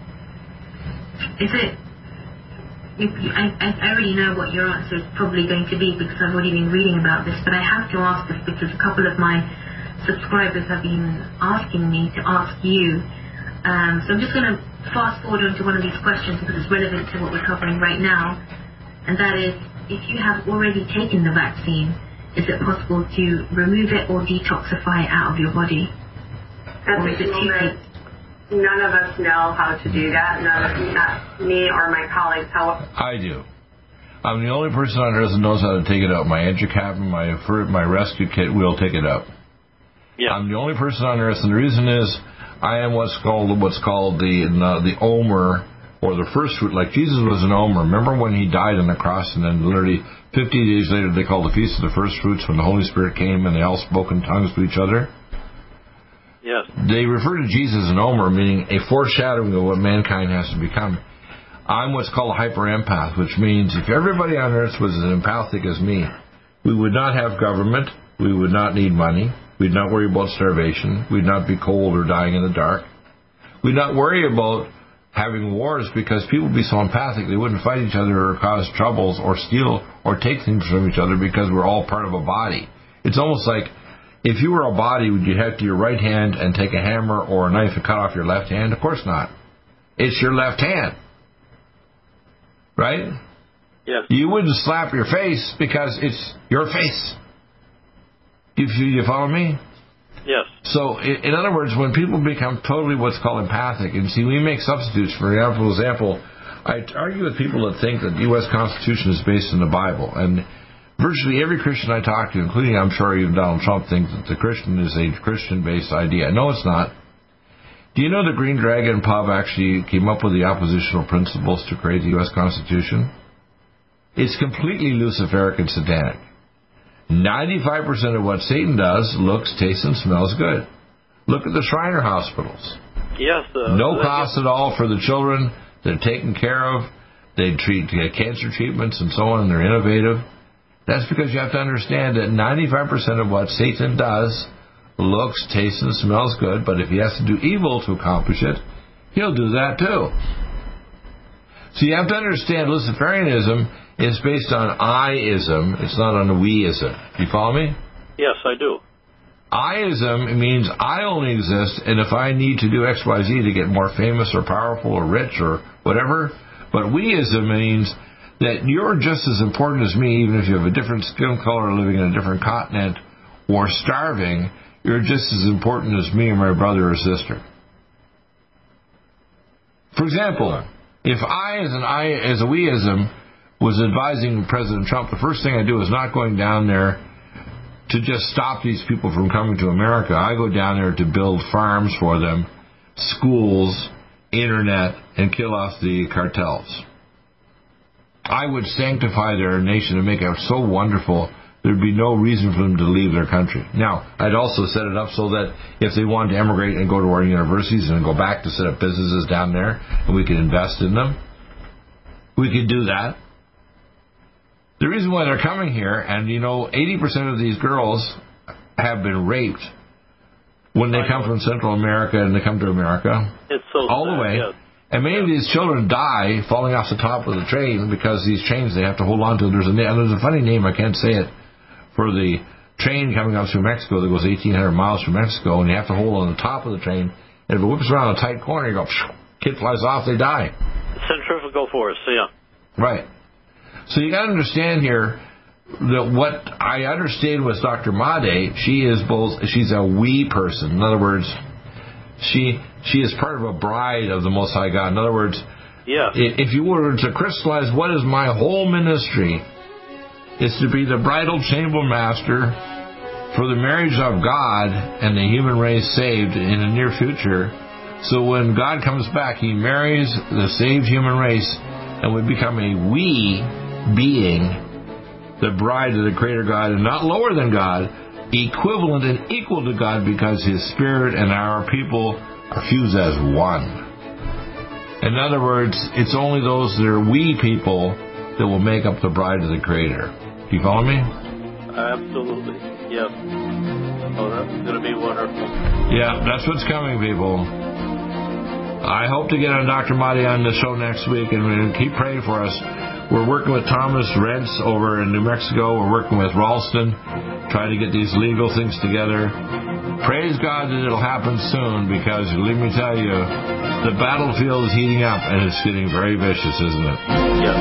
Is it? You, I, I already know what your answer is probably going to be because I've already been reading about this, but I have to ask this because a couple of my subscribers have been asking me to ask you. Um, so I'm just going to fast forward onto one of these questions because it's relevant to what we're covering right now, and that is, if you have already taken the vaccine, is it possible to remove it or detoxify it out of your body? At this moment, none of us know how to do that. None of not me or my colleagues. How I do. I'm the only person on earth that knows how to take it out. My EduCap and my my rescue kit will take it out. Yeah. I'm the only person on earth, and the reason is I am what's called what's called the uh, the Omer, or the first fruit. Like Jesus was an Omer. Remember when he died on the cross, and then literally fifty days later they called the Feast of the First Fruits when the Holy Spirit came and they all spoke in tongues to each other. Yes. They refer to Jesus as an Omer, meaning a foreshadowing of what mankind has to become. I'm what's called a hyper-empath, which means if everybody on earth was as empathic as me, we would not have government, we would not need money, we'd not worry about starvation, we'd not be cold or dying in the dark, we'd not worry about having wars because people would be so empathic they wouldn't fight each other or cause troubles or steal or take things from each other because we're all part of a body. It's almost like if you were a body, would you have to your right hand and take a hammer or a knife and cut off your left hand? Of course not. It's your left hand. Right? Yes. You wouldn't slap your face because it's your face. You, you follow me? Yes. So, in, in other words, when people become totally what's called empathic, and see, we make substitutes. For example, I argue with people that think that the U S Constitution is based on the Bible, and virtually every Christian I talk to, including, I'm sure, even Donald Trump, thinks that the Christian is a Christian-based idea. No, it's not. Do you know the Green Dragon Pub actually came up with the oppositional principles to create the U S Constitution? It's completely Luciferic and satanic. ninety-five percent of what Satan does looks, tastes, and smells good. Look at the Shriner hospitals. Yes. Uh, no cost at all for the children. They're taken care of. They treat uh, cancer treatments and so on, and they're innovative. That's because you have to understand that ninety-five percent of what Satan does looks, tastes, and smells good, but if he has to do evil to accomplish it, he'll do that too. So you have to understand Luciferianism is based on I-ism. It's not on a we-ism. Do you follow me? Yes, I do. I-ism means I only exist, and if I need to do X, Y, Z to get more famous or powerful or rich or whatever, but we-ism means that you're just as important as me, even if you have a different skin color, living in a different continent, or starving, you're just as important as me or my brother or sister. For example, If I, as an I, as a weism, was advising President Trump, the first thing I do is not going down there to just stop these people from coming to America. I go down there to build farms for them, schools, internet, and kill off the cartels. I would sanctify their nation and make it so wonderful there'd be no reason for them to leave their country. Now, I'd also set it up so that if they wanted to emigrate and go to our universities and go back to set up businesses down there, and we could invest in them, we could do that. The reason why they're coming here, and you know, eighty percent of these girls have been raped when they come from Central America and they come to America. It's so all sad, the way. yes. And many of these children die falling off the top of the train because these chains they have to hold on to. There's a, there's a funny name, I can't say it, for the train coming up through Mexico that goes eighteen hundred miles from Mexico, and you have to hold on the top of the train. And if it whips around a tight corner, you go, kid flies off, they die. Centrifugal force, yeah. Right. So you got to understand here that what I understand with Doctor Made, she is both, she's a we person. In other words, she she is part of a bride of the Most High God. In other words, yeah. if you were to crystallize what is my whole ministry, it's to be the bridal chamber master for the marriage of God and the human race saved in the near future. So when God comes back, he marries the saved human race, and we become a we being, the bride of the Creator God, and not lower than God, equivalent and equal to God, because his spirit and our people are fused as one. In other words, it's only those that are we people that will make up the bride of the Creator. Do you follow me? Absolutely, yes. Oh, that's going to be wonderful. Yeah, that's what's coming, people. I hope to get on Doctor Madi on the show next week, and keep praying for us. We're working with Thomas Rentz over in New Mexico. We're working with Ralston, trying to get these legal things together. Praise God that it'll happen soon, because let me tell you, the battlefield is heating up, and it's getting very vicious, isn't it? Yes.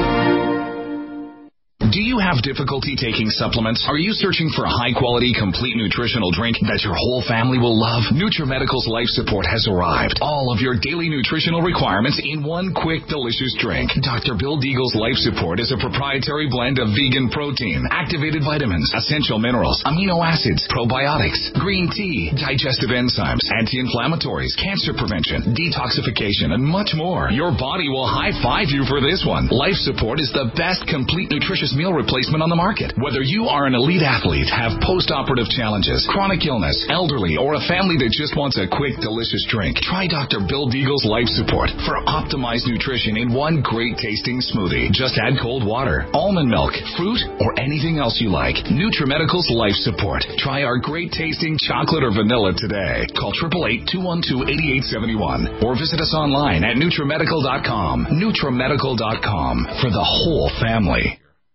Do you have difficulty taking supplements? Are you searching for a high-quality, complete nutritional drink that your whole family will love? NutriMedical's Life Support has arrived. All of your daily nutritional requirements in one quick, delicious drink. Doctor Bill Deagle's Life Support is a proprietary blend of vegan protein, activated vitamins, essential minerals, amino acids, probiotics, green tea, digestive enzymes, anti-inflammatories, cancer prevention, detoxification, and much more. Your body will high-five you for this one. Life Support is the best complete nutritious meal replacement on the market. Whether you are an elite athlete, have post-operative challenges, chronic illness, elderly, or a family that just wants a quick, delicious drink, try Doctor Bill Deagle's Life Support for optimized nutrition in one great tasting smoothie. Just add cold water, almond milk, fruit, or anything else you like. NutriMedical's Life Support. Try our great tasting chocolate or vanilla today. Call eight eight eight, two one two, eight eight seven one or visit us online at NutriMedical dot com. NutriMedical dot com for the whole family.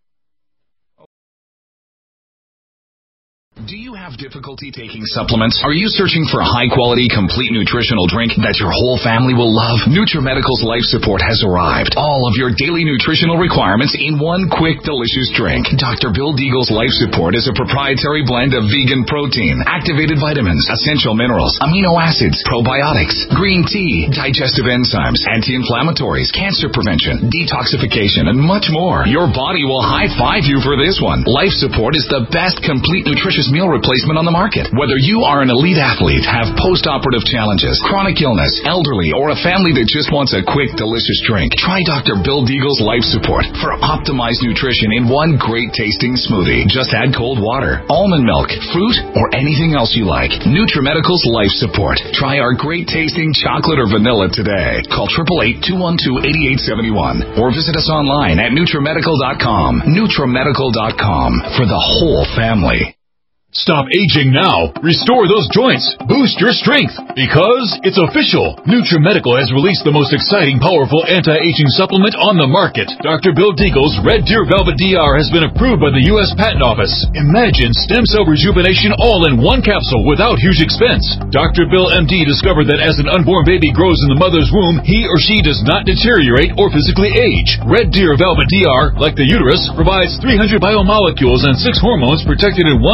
Do you have difficulty taking supplements? Are you searching for a high-quality, complete nutritional drink that your whole family will love? NutriMedical's Life Support has arrived. All of your daily nutritional requirements in one quick, delicious drink. Doctor Bill Deagle's Life Support is a proprietary blend of vegan protein, activated vitamins, essential minerals, amino acids, probiotics, green tea, digestive enzymes, anti-inflammatories, cancer prevention, detoxification, and much more. Your body will high-five you for this one. Life Support is the best complete nutritious meal replacement on the market. Whether you are an elite athlete, have post-operative challenges, chronic illness, elderly, or a family that just wants a quick, delicious drink, try Doctor Bill Deagle's Life Support for optimized nutrition in one great tasting smoothie. Just add cold water, almond milk, fruit, or anything else you like. NutriMedical's Life Support. Try our great tasting chocolate or vanilla today. Call eight eight eight, two one two, eight eight seven one or visit us online at NutriMedical dot com. NutriMedical dot com for the whole family. Stop aging now. Restore those joints. Boost your strength. Because it's official. NutriMedical has released the most exciting, powerful anti-aging supplement on the market. Doctor Bill Deagle's Red Deer Velvet D R has been approved by the U S Patent Office. Imagine stem cell rejuvenation all in one capsule without huge expense. Doctor Bill M D discovered that as an unborn baby grows in the mother's womb, he or she does not deteriorate or physically age. Red Deer Velvet D R, like the uterus, provides three hundred biomolecules and six hormones protected in one special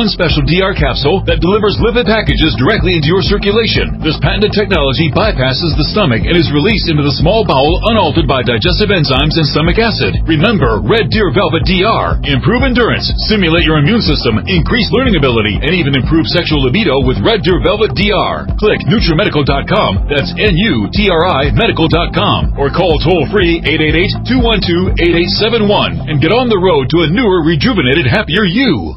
D R capsule that delivers lipid packages directly into your circulation. This patented technology bypasses the stomach and is released into the small bowel unaltered by digestive enzymes and stomach acid. Remember, Red Deer Velvet D R. Improve endurance, stimulate your immune system, increase learning ability, and even improve sexual libido with Red Deer Velvet D R. Click NutriMedical dot com, that's N U T R I Medical dot com, or call toll-free eight eight eight, two one two, eight eight seven one and get on the road to a newer, rejuvenated, happier you.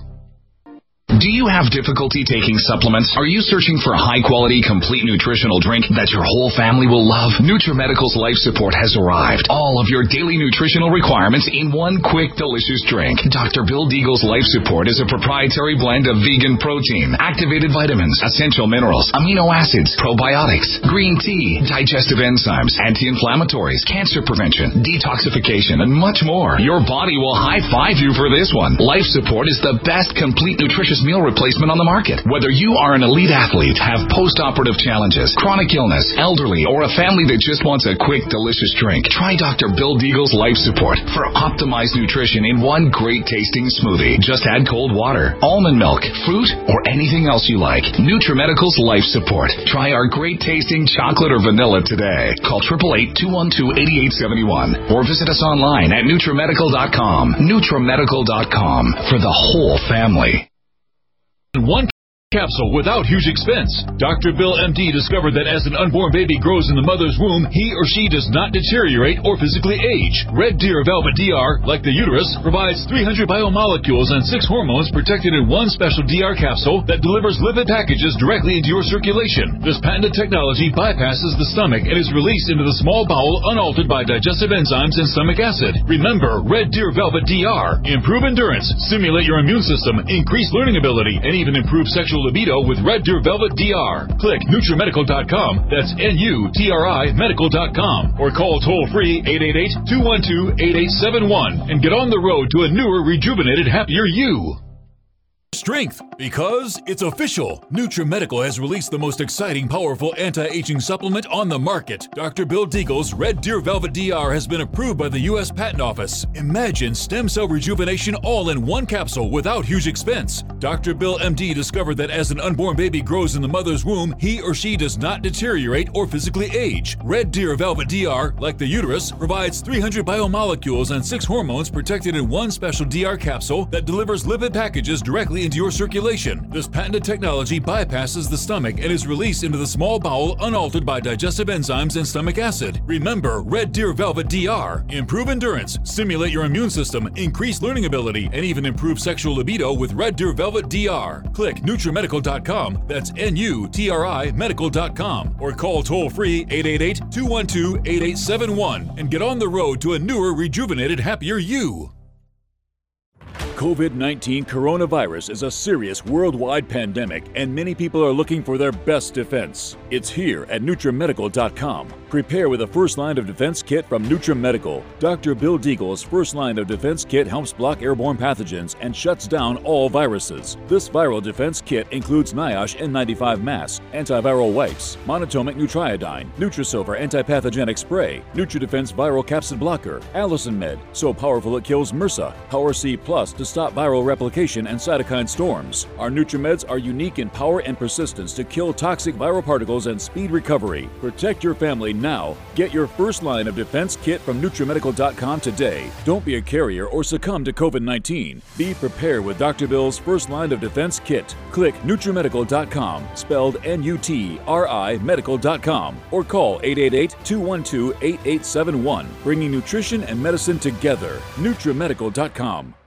Do you have difficulty taking supplements? Are you searching for a high-quality, complete nutritional drink that your whole family will love? NutriMedical's Life Support has arrived. All of your daily nutritional requirements in one quick, delicious drink. Doctor Bill Deagle's Life Support is a proprietary blend of vegan protein, activated vitamins, essential minerals, amino acids, probiotics, green tea, digestive enzymes, anti-inflammatories, cancer prevention, detoxification, and much more. Your body will high-five you for this one. Life Support is the best complete nutritious meal replacement on the market. Whether you are an elite athlete, have post-operative challenges, chronic illness, elderly, or a family that just wants a quick, delicious drink, try Doctor Bill Deagle's Life Support for optimized nutrition in one great tasting smoothie. Just add cold water, almond milk, fruit, or anything else you like. NutriMedical's Life Support. Try our great tasting chocolate or vanilla today. Call eight eight eight, two one two, eight eight seven one or visit us online at NutriMedical dot com. NutriMedical dot com for the whole family. One capsule without huge expense. Doctor Bill M D discovered that as an unborn baby grows in the mother's womb, he or she does not deteriorate or physically age. Red Deer Velvet D R, like the uterus, provides three hundred biomolecules and six hormones protected in one special D R capsule that delivers lipid packages directly into your circulation. This patented technology bypasses the stomach and is released into the small bowel unaltered by digestive enzymes and stomach acid. Remember, Red Deer Velvet D R. Improve endurance, stimulate your immune system, increase learning ability, and even improve sexual libido with Red Deer Velvet D R. Click NutriMedical dot com, that's N U T R I Medical dot com, or call toll-free eight eight eight, two one two, eight eight seven one and get on the road to a newer, rejuvenated, happier you. Strength, because it's official. NutriMedical has released the most exciting, powerful anti-aging supplement on the market. Doctor Bill Deagle's Red Deer Velvet D R has been approved by the U S Patent Office. Imagine stem cell rejuvenation all in one capsule without huge expense. Doctor Bill M D discovered that as an unborn baby grows in the mother's womb, he or she does not deteriorate or physically age. Red Deer Velvet D R, like the uterus, provides three hundred biomolecules and six hormones protected in one special D R capsule that delivers lipid packages directly into your circulation. This patented technology bypasses the stomach and is released into the small bowel unaltered by digestive enzymes and stomach acid. Remember, Red Deer Velvet D R. Improve endurance, stimulate your immune system, increase learning ability, and even improve sexual libido with Red Deer Velvet D R. Click NutriMedical dot com, that's N U T R I Medical dot com, or call toll-free eight eight eight, two one two, eight eight seven one and get on the road to a newer, rejuvenated, happier you. COVID nineteen coronavirus is a serious worldwide pandemic, and many people are looking for their best defense. It's here at NutriMedical dot com. Prepare with a first line of defense kit from NutriMedical. Doctor Bill Deagle's first line of defense kit helps block airborne pathogens and shuts down all viruses. This viral defense kit includes NIOSH N ninety-five masks, antiviral wipes, monatomic Nutriodine, Nutrisilver antipathogenic spray, NutriDefense viral capsid blocker, Allison Med, so powerful it kills MRSA, Power C Plus to stop viral replication and cytokine storms. Our NutriMeds are unique in power and persistence to kill toxic viral particles and speed recovery. Protect your family now. Get your first line of defense kit from NutriMedical dot com today. Don't be a carrier or succumb to COVID nineteen. Be prepared with Doctor Bill's first line of defense kit. Click NutriMedical dot com, spelled N U T R I Medical dot com, or call eight eight eight, two one two, eight eight seven one, bringing nutrition and medicine together. NutriMedical dot com.